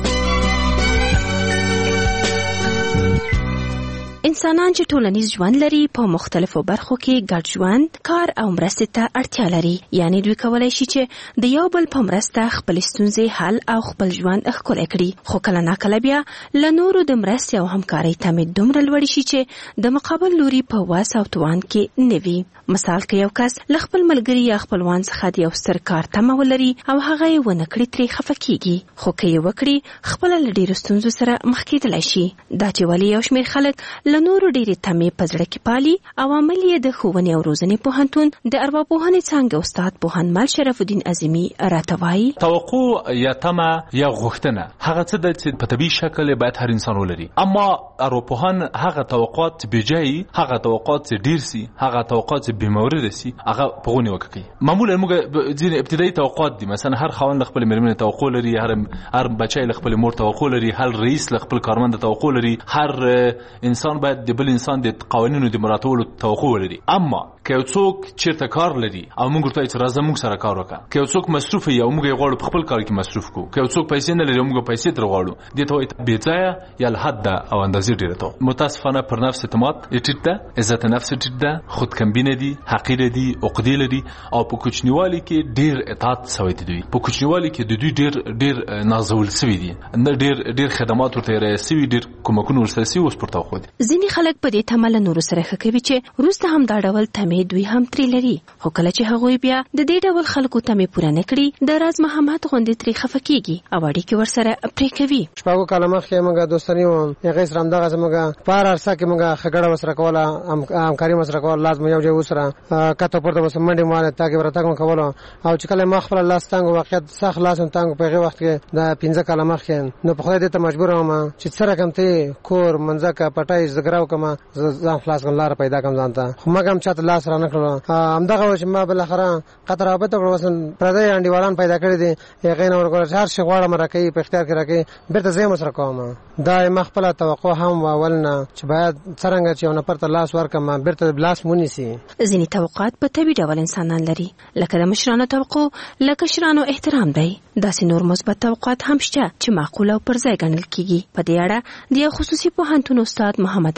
انسانان چې ټولنیز ژوند لري په مختلفو برخو کې ګډ ژوند، کار او مرستې ته اړتیا لري. یعنی دوی کولی شي چې د یو بل په مرسته خپل ستونزې حل او خپل ژوند ښکلی کړي. خو کله ناکله بیا له نورو د مرستې او همکارۍ تمې دومره لوړې شي چې د مقابل لوري په وس او توان کې نه وي. مثال که یو کس له خپل ملګري یا خپلوان څخه د یو ستر کار تمه ولري او هغه یې ونه کړي، ترې خفه کیږي. خو که یې وکړي، خپله له ډېرو ستونزو سره مخ کیدلی شي. دا چې ولې یو شمېر خلک له نورو ډېرې تمې په زړه کې پالي. عوامل یې د ښوونې او روزنې پوهنتون د ارواپوهنې څانګې استاد پوهنمل شرف الدین عظیمي راته وایي. توقع یا تمه یا غوښتنه هغه څه ده چې په طبیعي شکل باید هر انسان ولري، اما ارواپوهن هغه توقعات بجای هغه توقعات ډیر سي، هغه توقعات بیمورد سي، هغه په غونې وکړي. معمولا موږ ځینې ابتدایي توقعات دي، مثلا هر خاوند خپل مېرمنې توقع لري، هر هر بچی خپل مور توقع لري، هر رئیس خپل کارمند توقع لري، هر انسان باید د بل انسان د قوانینو د مراعاتولو توقع لري. اما که یو څوک چیرته کار لري او موږ ورته چې راځه موږ سره کار وکړه، که یو څوک مصروف یا موږ یې غواړو په خپل کار کې مصروف کو، که یو څوک پیسې نه لري موږ پیسې تر غواړو، دې ته وایي بې ځایه یا الحد او اندازې ډېره تو. متاسفانه پر نفس اعتماد ټیټ ده، عزت نفس ټیټ ده، خودکمبینه دي، حقیر دي، عقدې لري او په کوچنیوالي کې ډېر اطاعت سوی دي. په کوچنیوالي کې د دوی ډېر ډېر نازول سوي دي، نه ډېر ډېر خدمات ورته رسوي، ډېر کومکونه ورسره سوي اوس پرته خو دي. ځینې خلک په دې تمه له نورو سره ښه کوي چې وروسته هم دا ډول تمې دوی هم ترې لري. خو کله چې هغوی بیا د دې ډول خلکو تمې پوره نه کړي، د راز محمد غوندې ترې خفه کېږي او اړیکې ورسره پرې کوي. شپږو کاله مخکې موږ دوستاني وم، هغې سره همدغه زموږ په هر عرصه کې موږ ښه ورسره کوله، همکاري مو سره کوله، لازم یو ځای ورسره کته پورته به منډې مواله تاګې ورتګ مو کولو. او چې کله ما خپله لاس تنګ واقعیت سخت لاس هم تنګ په هغې وخت کې د پنځه کاله مخکې، نو په خدای دې ته مجبور وم چې څه رقم ته کور منځکه پټۍ زګرا وکړم، ځان خلاص کړم، لاره پیدا کړم ځان ته. خو موږ هم چاته لاس را نه کړلو. همدغه و چې ما بالاخره قطر رابطه کړه، مثلا پردی انډیوالان پیدا کړي دي، هغې نه ورکړه چې هر شي غواړم راکوي، په اختیار کې راکوي، بېرته زه یې ورسره کوم. دا ما خپله توقع هم و اول نه چې باید څرنګه چې یو نفر ته لاس ورکړم بېرته لاس ونیسي. ځینې توقعات په طبیعي ډول انسانان لري، لکه د مشرانو توقع له کشرانو احترام دی. داسې نور مثبت توقعات هم شته چې معقول او پر ځای ګڼل کېږي. په دې اړه د یو خصوصي پوهنتون استاد محمد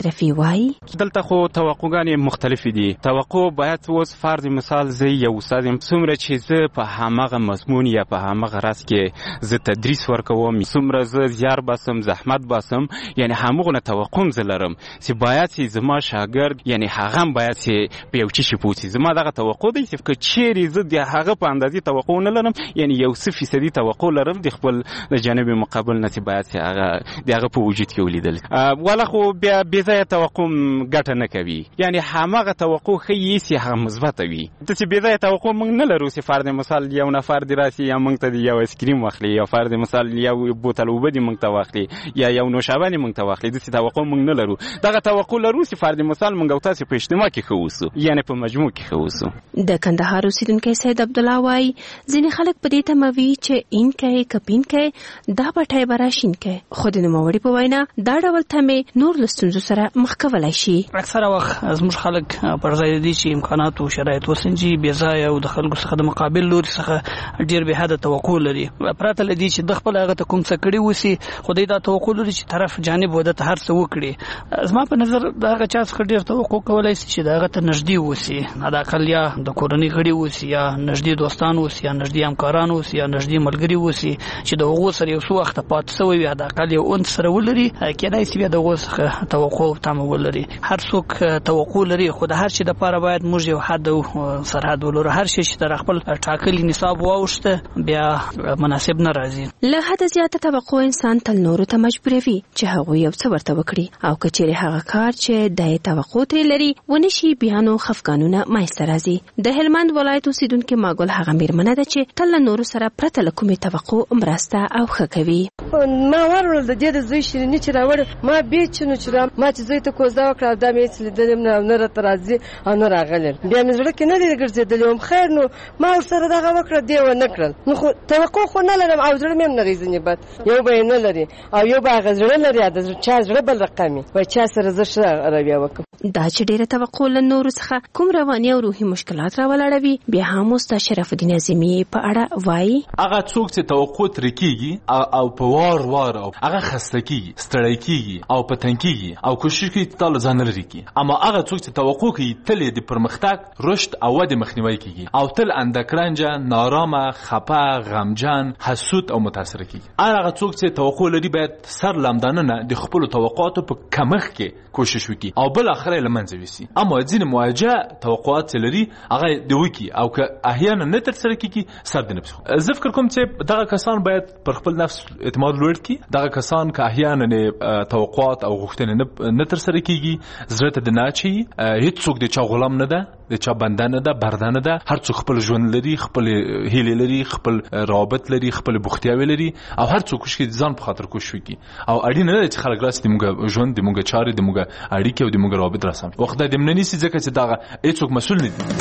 اشرفي وایي دلته خو توقعګانې مختلفې دي. توقع باید اوس فرض مثال زه یو استاد یم، څومره چې زه په هماغه مضمون یا په هماغه راز کې زه تدریس ورکوم، څومره زه زیار باسم، زحمت باسم، یعنی همغه نه توقع زه لرم چې باید چې زما شاګرد یعنی هغه باید چې په یو چی شي پوڅي. زما دغه توقع دی چې چیرې زه د هغه په اندازې توقع نه لرم، یعنی یو څه فیصدي توقع لرم د خپل د جانب مقابل نه چې باید چې هغه د هغه په وجود کې ولیدل. ولا خو بیا بې ځایه توقع ګټه نه کوي، یعنی هماغه توقع ښیي چې هغه مثبته وي. ته چې بې ځایه توقع موږ نه لرو چې فرض مثال یو نفر دې راسي یا موږ ته یو اسکریم واخلي، یا فرض مثال یو بوتل اوبه دې موږ ته واخلي، یا یو نوشابه دې موږ ته واخلي. داسې توقع موږ نه لرو. دغه توقع لرو چې فرض مثال موږ او تاسو په اجتماع کې ښه اوسو، یعنی په مجموع کې ښه اوسو. د کندهار اوسیدونکي سید عبد الله وایي ځینې خلک په دې تمه وي چې این کوي کپین کوي دا پټای براشین کوي، خو د نوموړي په وینا دا ډول تمې نور له ستونزو سره مخ کولی شي. اکثره وخت زموږ خلک پر ځای دي چې امکانات او شرایط وسنجي بې ځایه او د خلکو څخه د مقابل لوري څخه ډېر بې حده توقع لري، پرته له دې چې د خپل هغه ته کوم څه کړي وسي، خو دوی دا توقع لري چې طرف جانب وده ته هر څه وکړي. زما په نظر د هغه چا څخه ډېر توقع کولی شي چې د هغه ته نږدې وسي، حداقل یا د کورنۍ غړي وسي، یا نږدې دوستان وسي، یا نږدې همکاران وسي، یا نږدې ملګري وسي چې د هغو سره یو څه وخته پاتې شوی وي، حداقل یو اونس سره ولري، کېدای شي بیا د هغو څخه توقع او تمه ولري. هر څوک توقع لري، خو د هر شي دپاره باید موږ یو حد او سرحد ولرو. هر شي چې تر خپل ټاکلي نصاب واوښته بیا مناسب نه راځي. له حده زیاته توقع انسان تل نورو ته مجبوروي چې هغوی یو څه ورته وکړي، او که چیرې هغه کار چې د توقع ترې لري ونه شي بیا نو خفګانونه منځته راځي. د هلمند ولایت اوسیدونکې ماګل هغه مېرمنه ده چې تل له نورو سره پرته له کومې توقع مرسته او ښه کوي. ما وروړل د دې د زوی شیریني چې راوړ ما بیچ نو چې ما چې زوی ته کوزه وکړه دا مې هېڅ لیدلم نه نه راته راځي او نه راغلل. بیا مې زړه کې نه دی ګرځېدلی وم، خیر نو ما ورسره دغه وکړه دی ونه کړل، نو خو توقع خو نه لرم او زړه مې هم نه غي ځینې بد یو به یې نه لري او یو به هغه زړه لري د چا زړه بل رقم وي وایي چا سره زه ښه رویه وکړم. دا چې ډېره توقع له نورو څخه کوم رواني او روحي مشکلات راولاړوي، بیا هم استاد شرف الدین اعظمي په اړه وایي هغه څوک چې توقع ترې کېږي او په وار وار او هغه خسته کېږي، ستړی کېږي او په تنګ کېږي او کوشش کوي چې تا له ځانه لرې کړي. اما هغه څوک چې توقع کوي تل یې د پرمختګ، رشد او ودې مخنیوی کېږي او تل اندکرنجه، نارامه، خفه، غمجن، حسود او متاثره کېږي. هغه څوک چې توقع لري باید سر لمدانه نه د خپلو توقعاتو په کمښت کې کوشش وکړي او بل اخر یې له منځه یوسي. اما ځینې مواجه توقعات چې لري هغه د وکړي او که احیانا نه ترسره کېږي سر د نفس. زه فکر کوم چې دغه کسان باید پر خپل نفس اعتماد لوړ کړي. دغه کسان که احیانا توقعات او غوښتنې نه ترسره کېږي زړه ته د نه اچوي. هېڅوک د چا غلام نه ده، د چا بنده نه ده، برده نه ده. هر څوک خپل ژوند لري، خپل هیلې لري، خپل روابط لري، خپل بوختیاوې لري او هر څوک کوشش کوي ځان په خاطر کوشش وکړي. او اړینه نه ده چې خلک راسي د موږ ژوند، د موږ چارې، د موږ اړیکې او د موږ روابط راسم وخت د دې منني سي ځکه چې دغه هیڅوک مسؤل نه دي.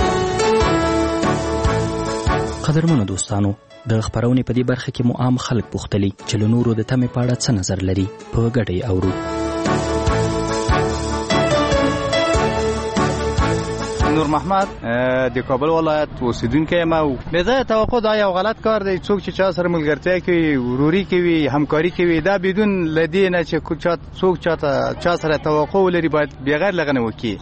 قدرمنو دوستانو، د خبرونې په دې برخه کې مو عام خلک پوښتلي چې له نورو د تمې په اړه څه نظر لري. په ګډه یې اورو. نور محمد د کابل ولایت اوسیدونکی یم او بې ځایه توقع دا یو غلط کار دی. څوک چې چا سره ملګرتیا کوي، وروري کوي، همکاري کوي، دا بدون له دې نه چې څوک چاته چا سره توقع ولري باید بغیر له هغه نه وکړي.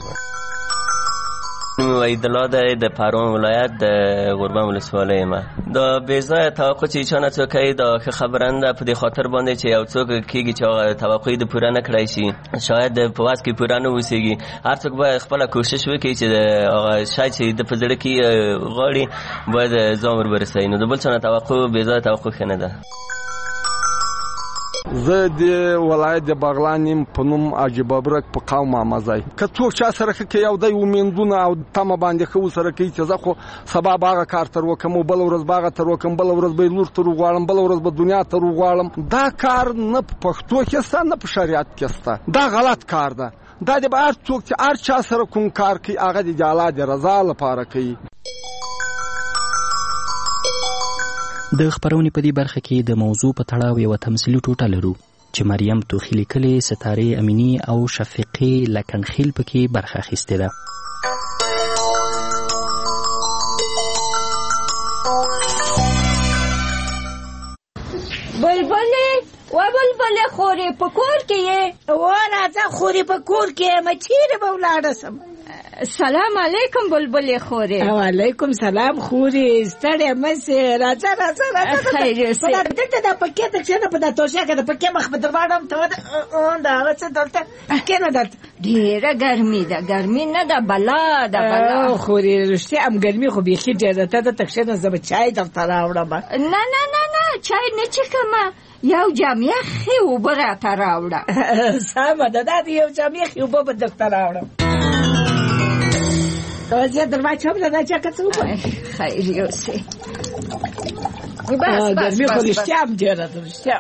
عیدالله دی د پروان ولایت د غوربند ولسوالۍ یم. دا بې ځایه توقع چې چا نه څوک کوي دا ښه خبره نه ده، په دې خاطر باندې چې یو څوک کېږي چې هغه توقع یې د پوره نه کړی شي، شاید په وس کې پوره نه اوسېږي. هر څوک باید خپله کوشش وکړي چې هغه شی چې د په زړه کې غواړي باید ځان ور ورسوي. نو د بل چا نه توقع بې ځایه توقع ښه نه ده. زه د ولایت د بغلان یم، په نوم عجیب ابرک په قوم امازای. که څوک چا سره کوي یو دی ومیندونه او تمه باندې خو سره کوي چې زه خو سبا باغه کار تر وکم، بل ورځ باغه تر وکم، بل ورځ به لور تر وغواړم، بل ورځ به دنیا تر وغواړم. دا کار نه په پښتو کې سته نه په شریعت کې سته. دا غلط کار ده. دا د هر څوک چې هر چا سره کوم کار کوي هغه د الله د رضا لپاره کوي. د خبرونې په دې برخه کې د موضوع په تړاو یو تمثیلي ټوټه لرو چې مریم توخی لیکلې، ستاره امینی او شفیقې لکنخیل پکې برخه اخیستې ده. بلبلې و بلبل خورې په کور کې یې؟ و راځه خورې په کور کې یم، چیرې به ولاړه سم؟ سلام علیکم بلبل خورې. وعلیکم سلام خورې، ستړې مه سې، راځه راځه راځه. خیر اوسې. دلته دا پکې ته کښېنه، په دا توشکه د پکې مخ به در واړم، ته د هغه څه دلته کښېنه. دلته ډېره ګرمي ده، ګرمي نه ده بلا ده بلا. خورې رښتیا هم ګرمي خو بیخي ډېره ده. ته دلته کښېنه، زه به چای درته راوړم. نه نه نه نه چای نه څښمه، یو جام یخې اوبه راته راوړه. سمه ده، دا د یو جام یخې اوبه به درته راوړم. وضعیت در باید چوب ده چه کسی بکنه. خیلی اوسی بس بس گرمی خود اشتیام دیره در اشتیام.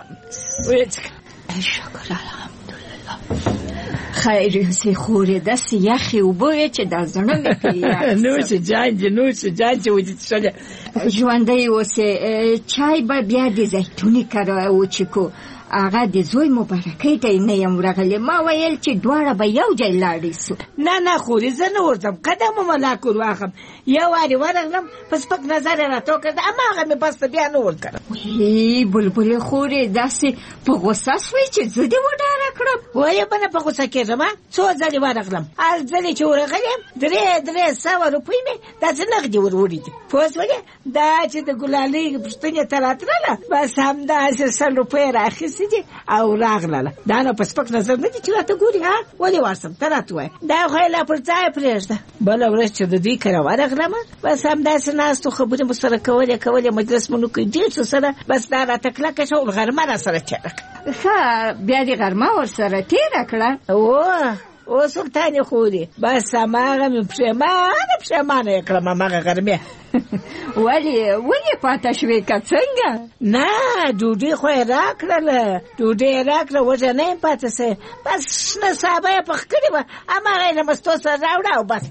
شکر الحمدلله. خیلی اوسی خوری دست یخی و بویه چه در زنم میپیه. نوش جانجی نوش جانجی وجود شده. جوانده اوسی چای با بیادی زیتونی کرده او چکو. هغه د زوی مبارکۍ ته نه یم ورغلی، ما ویل چې دواړه به یو ځای لاړې سو. نه نه خورې زه نه ورځم، قدم مو ملاک ور واخم. یو وارې ورغلم په سپک نظر یې راته وکړ، هماغه مې بس بیا نه ورکړم. وی بلبلې خورې داسې په غوسه سوې چې زه دې وډاره کړم. وایه به نه په غوسه کېږم، څو ځلې ورغلم، هر ځلې چې ورغلم درې درې سوه روپۍ مې داسې نغدې ور وړي دي. پوه شولې؟ دا چې د ګلالۍ پوښتنې ته راتلله، بس همداسې سل روپۍ راخیستې دي او راغله. دا نو په سپک نظر نه دي چې راته ګوري. ها ولې ورسم ته راته وایه، دا خو یې لا پر ځای پرېږده. بله ورځ چې د دوی کره ورغلم، بس همداسې ناستو خبرې مو سره کولې کولې مجلس مو نوکړ ډېر څه سره، بس دا راته کلکه شوه، غرمه را سره تېره کړه. ښه بیا دې غرمه ورسره تېره کړه؟ اوه او سلطانې خورې، بس هماغه مې پښېمانه پښېمانه یې کړم هماغه غرمې. ولې ولې پاته شوې که څنګه؟ نه ډوډۍ خو یې راکړله، ډوډۍ یې راکړه، وږه نه یم پاته سوې. بس شنه سابه یې پخ کړې وه، هماغه یې له مستو سره راوړه او بس.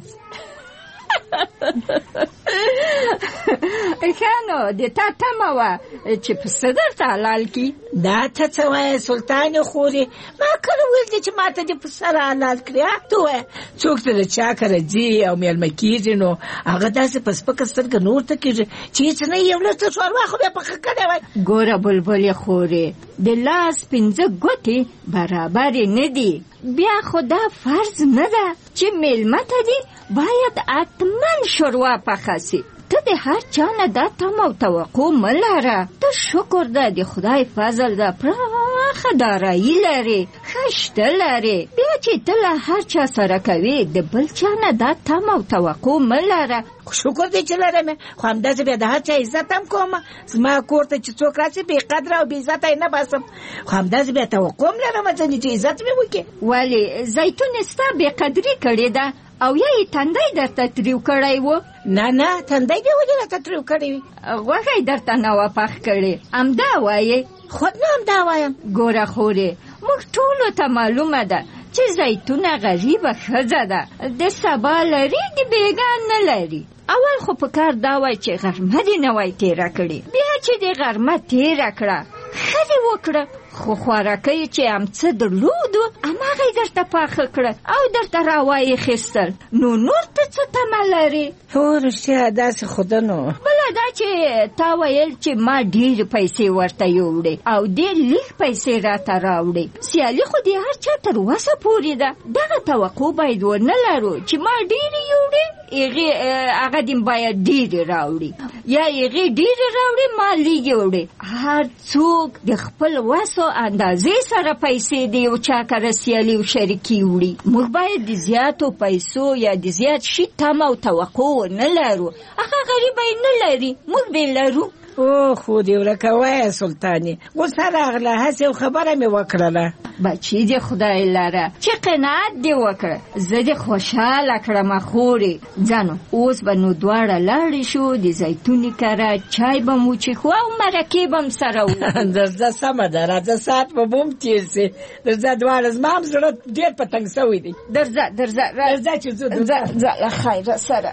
ښه نو د تا تمه وه چې پسه درته حلال کړي؟ دا ته څه وایې سلطانې خورې، ما کله ویل دي چې ما ته دې پسه را حلال کړي؟ ته وایه څوک ته د چا کره ځي او میلمه کېږي، نو هغه داسې په سپکه سترګه نور ته کېږي چې هېڅ نه یو لږ څه ښوروا خو بیا پخه کړې وای. ګوره بلبلې خورې، د لاس پنځه ګوتې برابرې نه دي، بیا خو دا فرض نه ده چې میلمه ته دي باید حتما شوروا پخه سي. ته د هر چا نه دا تمه او توقع مه لره. ته شکر ده د خدای فضل ده پراخه دارایي لرې، ښه شته لرې، بیا چې ته له هر چا سره کوې د بل چا نه دا تمه او توقع مه لره. شکر دی چې لرم، خو همداسې بیا د هر چا عزت هم کوم. زما کور ته چې څوک راشي بې قدره او بې عزته یې نه باسم، خو همداسې بیا توقع هم لرم ځینې چې عزت مې وکړي. ولې زیتون ستا بې قدري کړې ده او یا یې تندی درته تریو کړی و؟ نه نه تندی دې ولې راته تریو کړی وي؟ غوښه یې درته نه وه پخ کړې، همدا وایې؟ خود نه همدا وایم. ګوره خورې، موږ ټولو ته معلومه ده چې زیتونه غریبه ښځه ده، د سبا لري د بېګان نه لري. اول خو په کار دا وای چې غرمه دې نه وای تېره کړې، بیا چې دې غرمه تېره کړه ښه دې وکړه، خو خوراکۍ چې امڅه درلودو هماغه یې درته پاخه کړه او درته راوایېخېستل، نو نور ته څه تمه لرې؟ هو رښتیا داسې خو ده نو. بله دا چې تا ویل چې ما ډېرې پیسې ورته یوړې او ډېر لږ پیسې راته راوړې، سیالي خو د هر چا تر وسه پورې ده. دغه توقع باید ونه لرو چې ما ډېرې یوړې هغې هغه دې باید ډېرې راوړي، یا هغې ډېرې راوړي ما لږې وړې. هر څوک د خپل وسو اندازې سره پیسې د یو چا کره سیالي او شریکي وړي. موږ باید د زیاتو پیسو یا د زیات شي تمه او توقع ونه لرو. هغه غریبه یې نه لري، موږ به لرو. او خو دې ورکه وایه سلطانې، غوسه راغله، هسې یو خبره مې وکړله. بچی دې خدای لره چې قناعت دې وکړه، زه دې خوشحاله کړمه خورې. ځانو اوس به نو دواړه لاړې شو، د زیتونې کره چای به مو وچښو او مرکې به م سره وکړو. درځه سمه ده، راځه ساعت به به هم تېر سي. درځه دواړه، زما هم زړه ډېر په تنګ سوی دی. درځه درځه درځه چې ځو ځه ځه له خیره سره.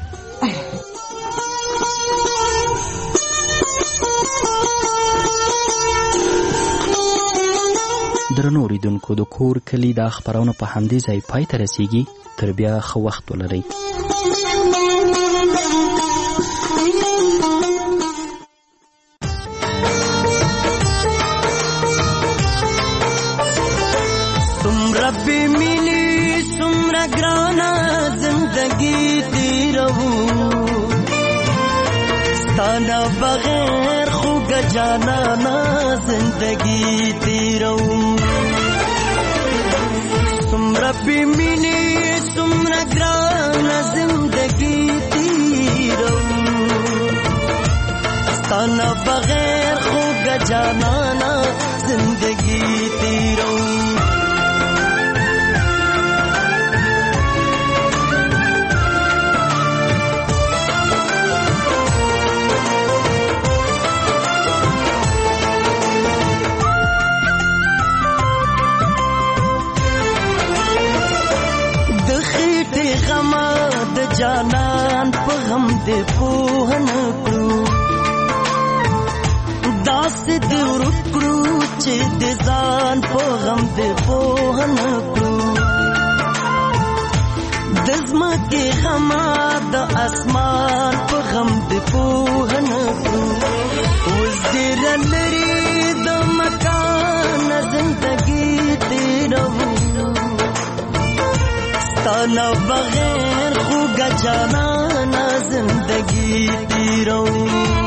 درنو اوریدونکو، د کور کلي دا خپرونه په همدې ځای پای ته رسیږي. تر بیا ښه وخت ولرئ. بی مینی سمرا گرانا زندگی تیرو ستانا بغیر خوگ جانانا زندگی تیرو سمرا بی مینی سمرا گرانا زندگی تیرو ستانا بغیر خوگ جانانا زندگی تیرو جانان په غم دې پوهن کړو داس دې ورکړو چې دې ځان په غم دې پوهن کړو د ځمکې غم د اسمان په غم دې پوهن کړو اوس دې لري د مکان زندگی دې رو ستانه بغیر خوگا جانانا زندگی تیرو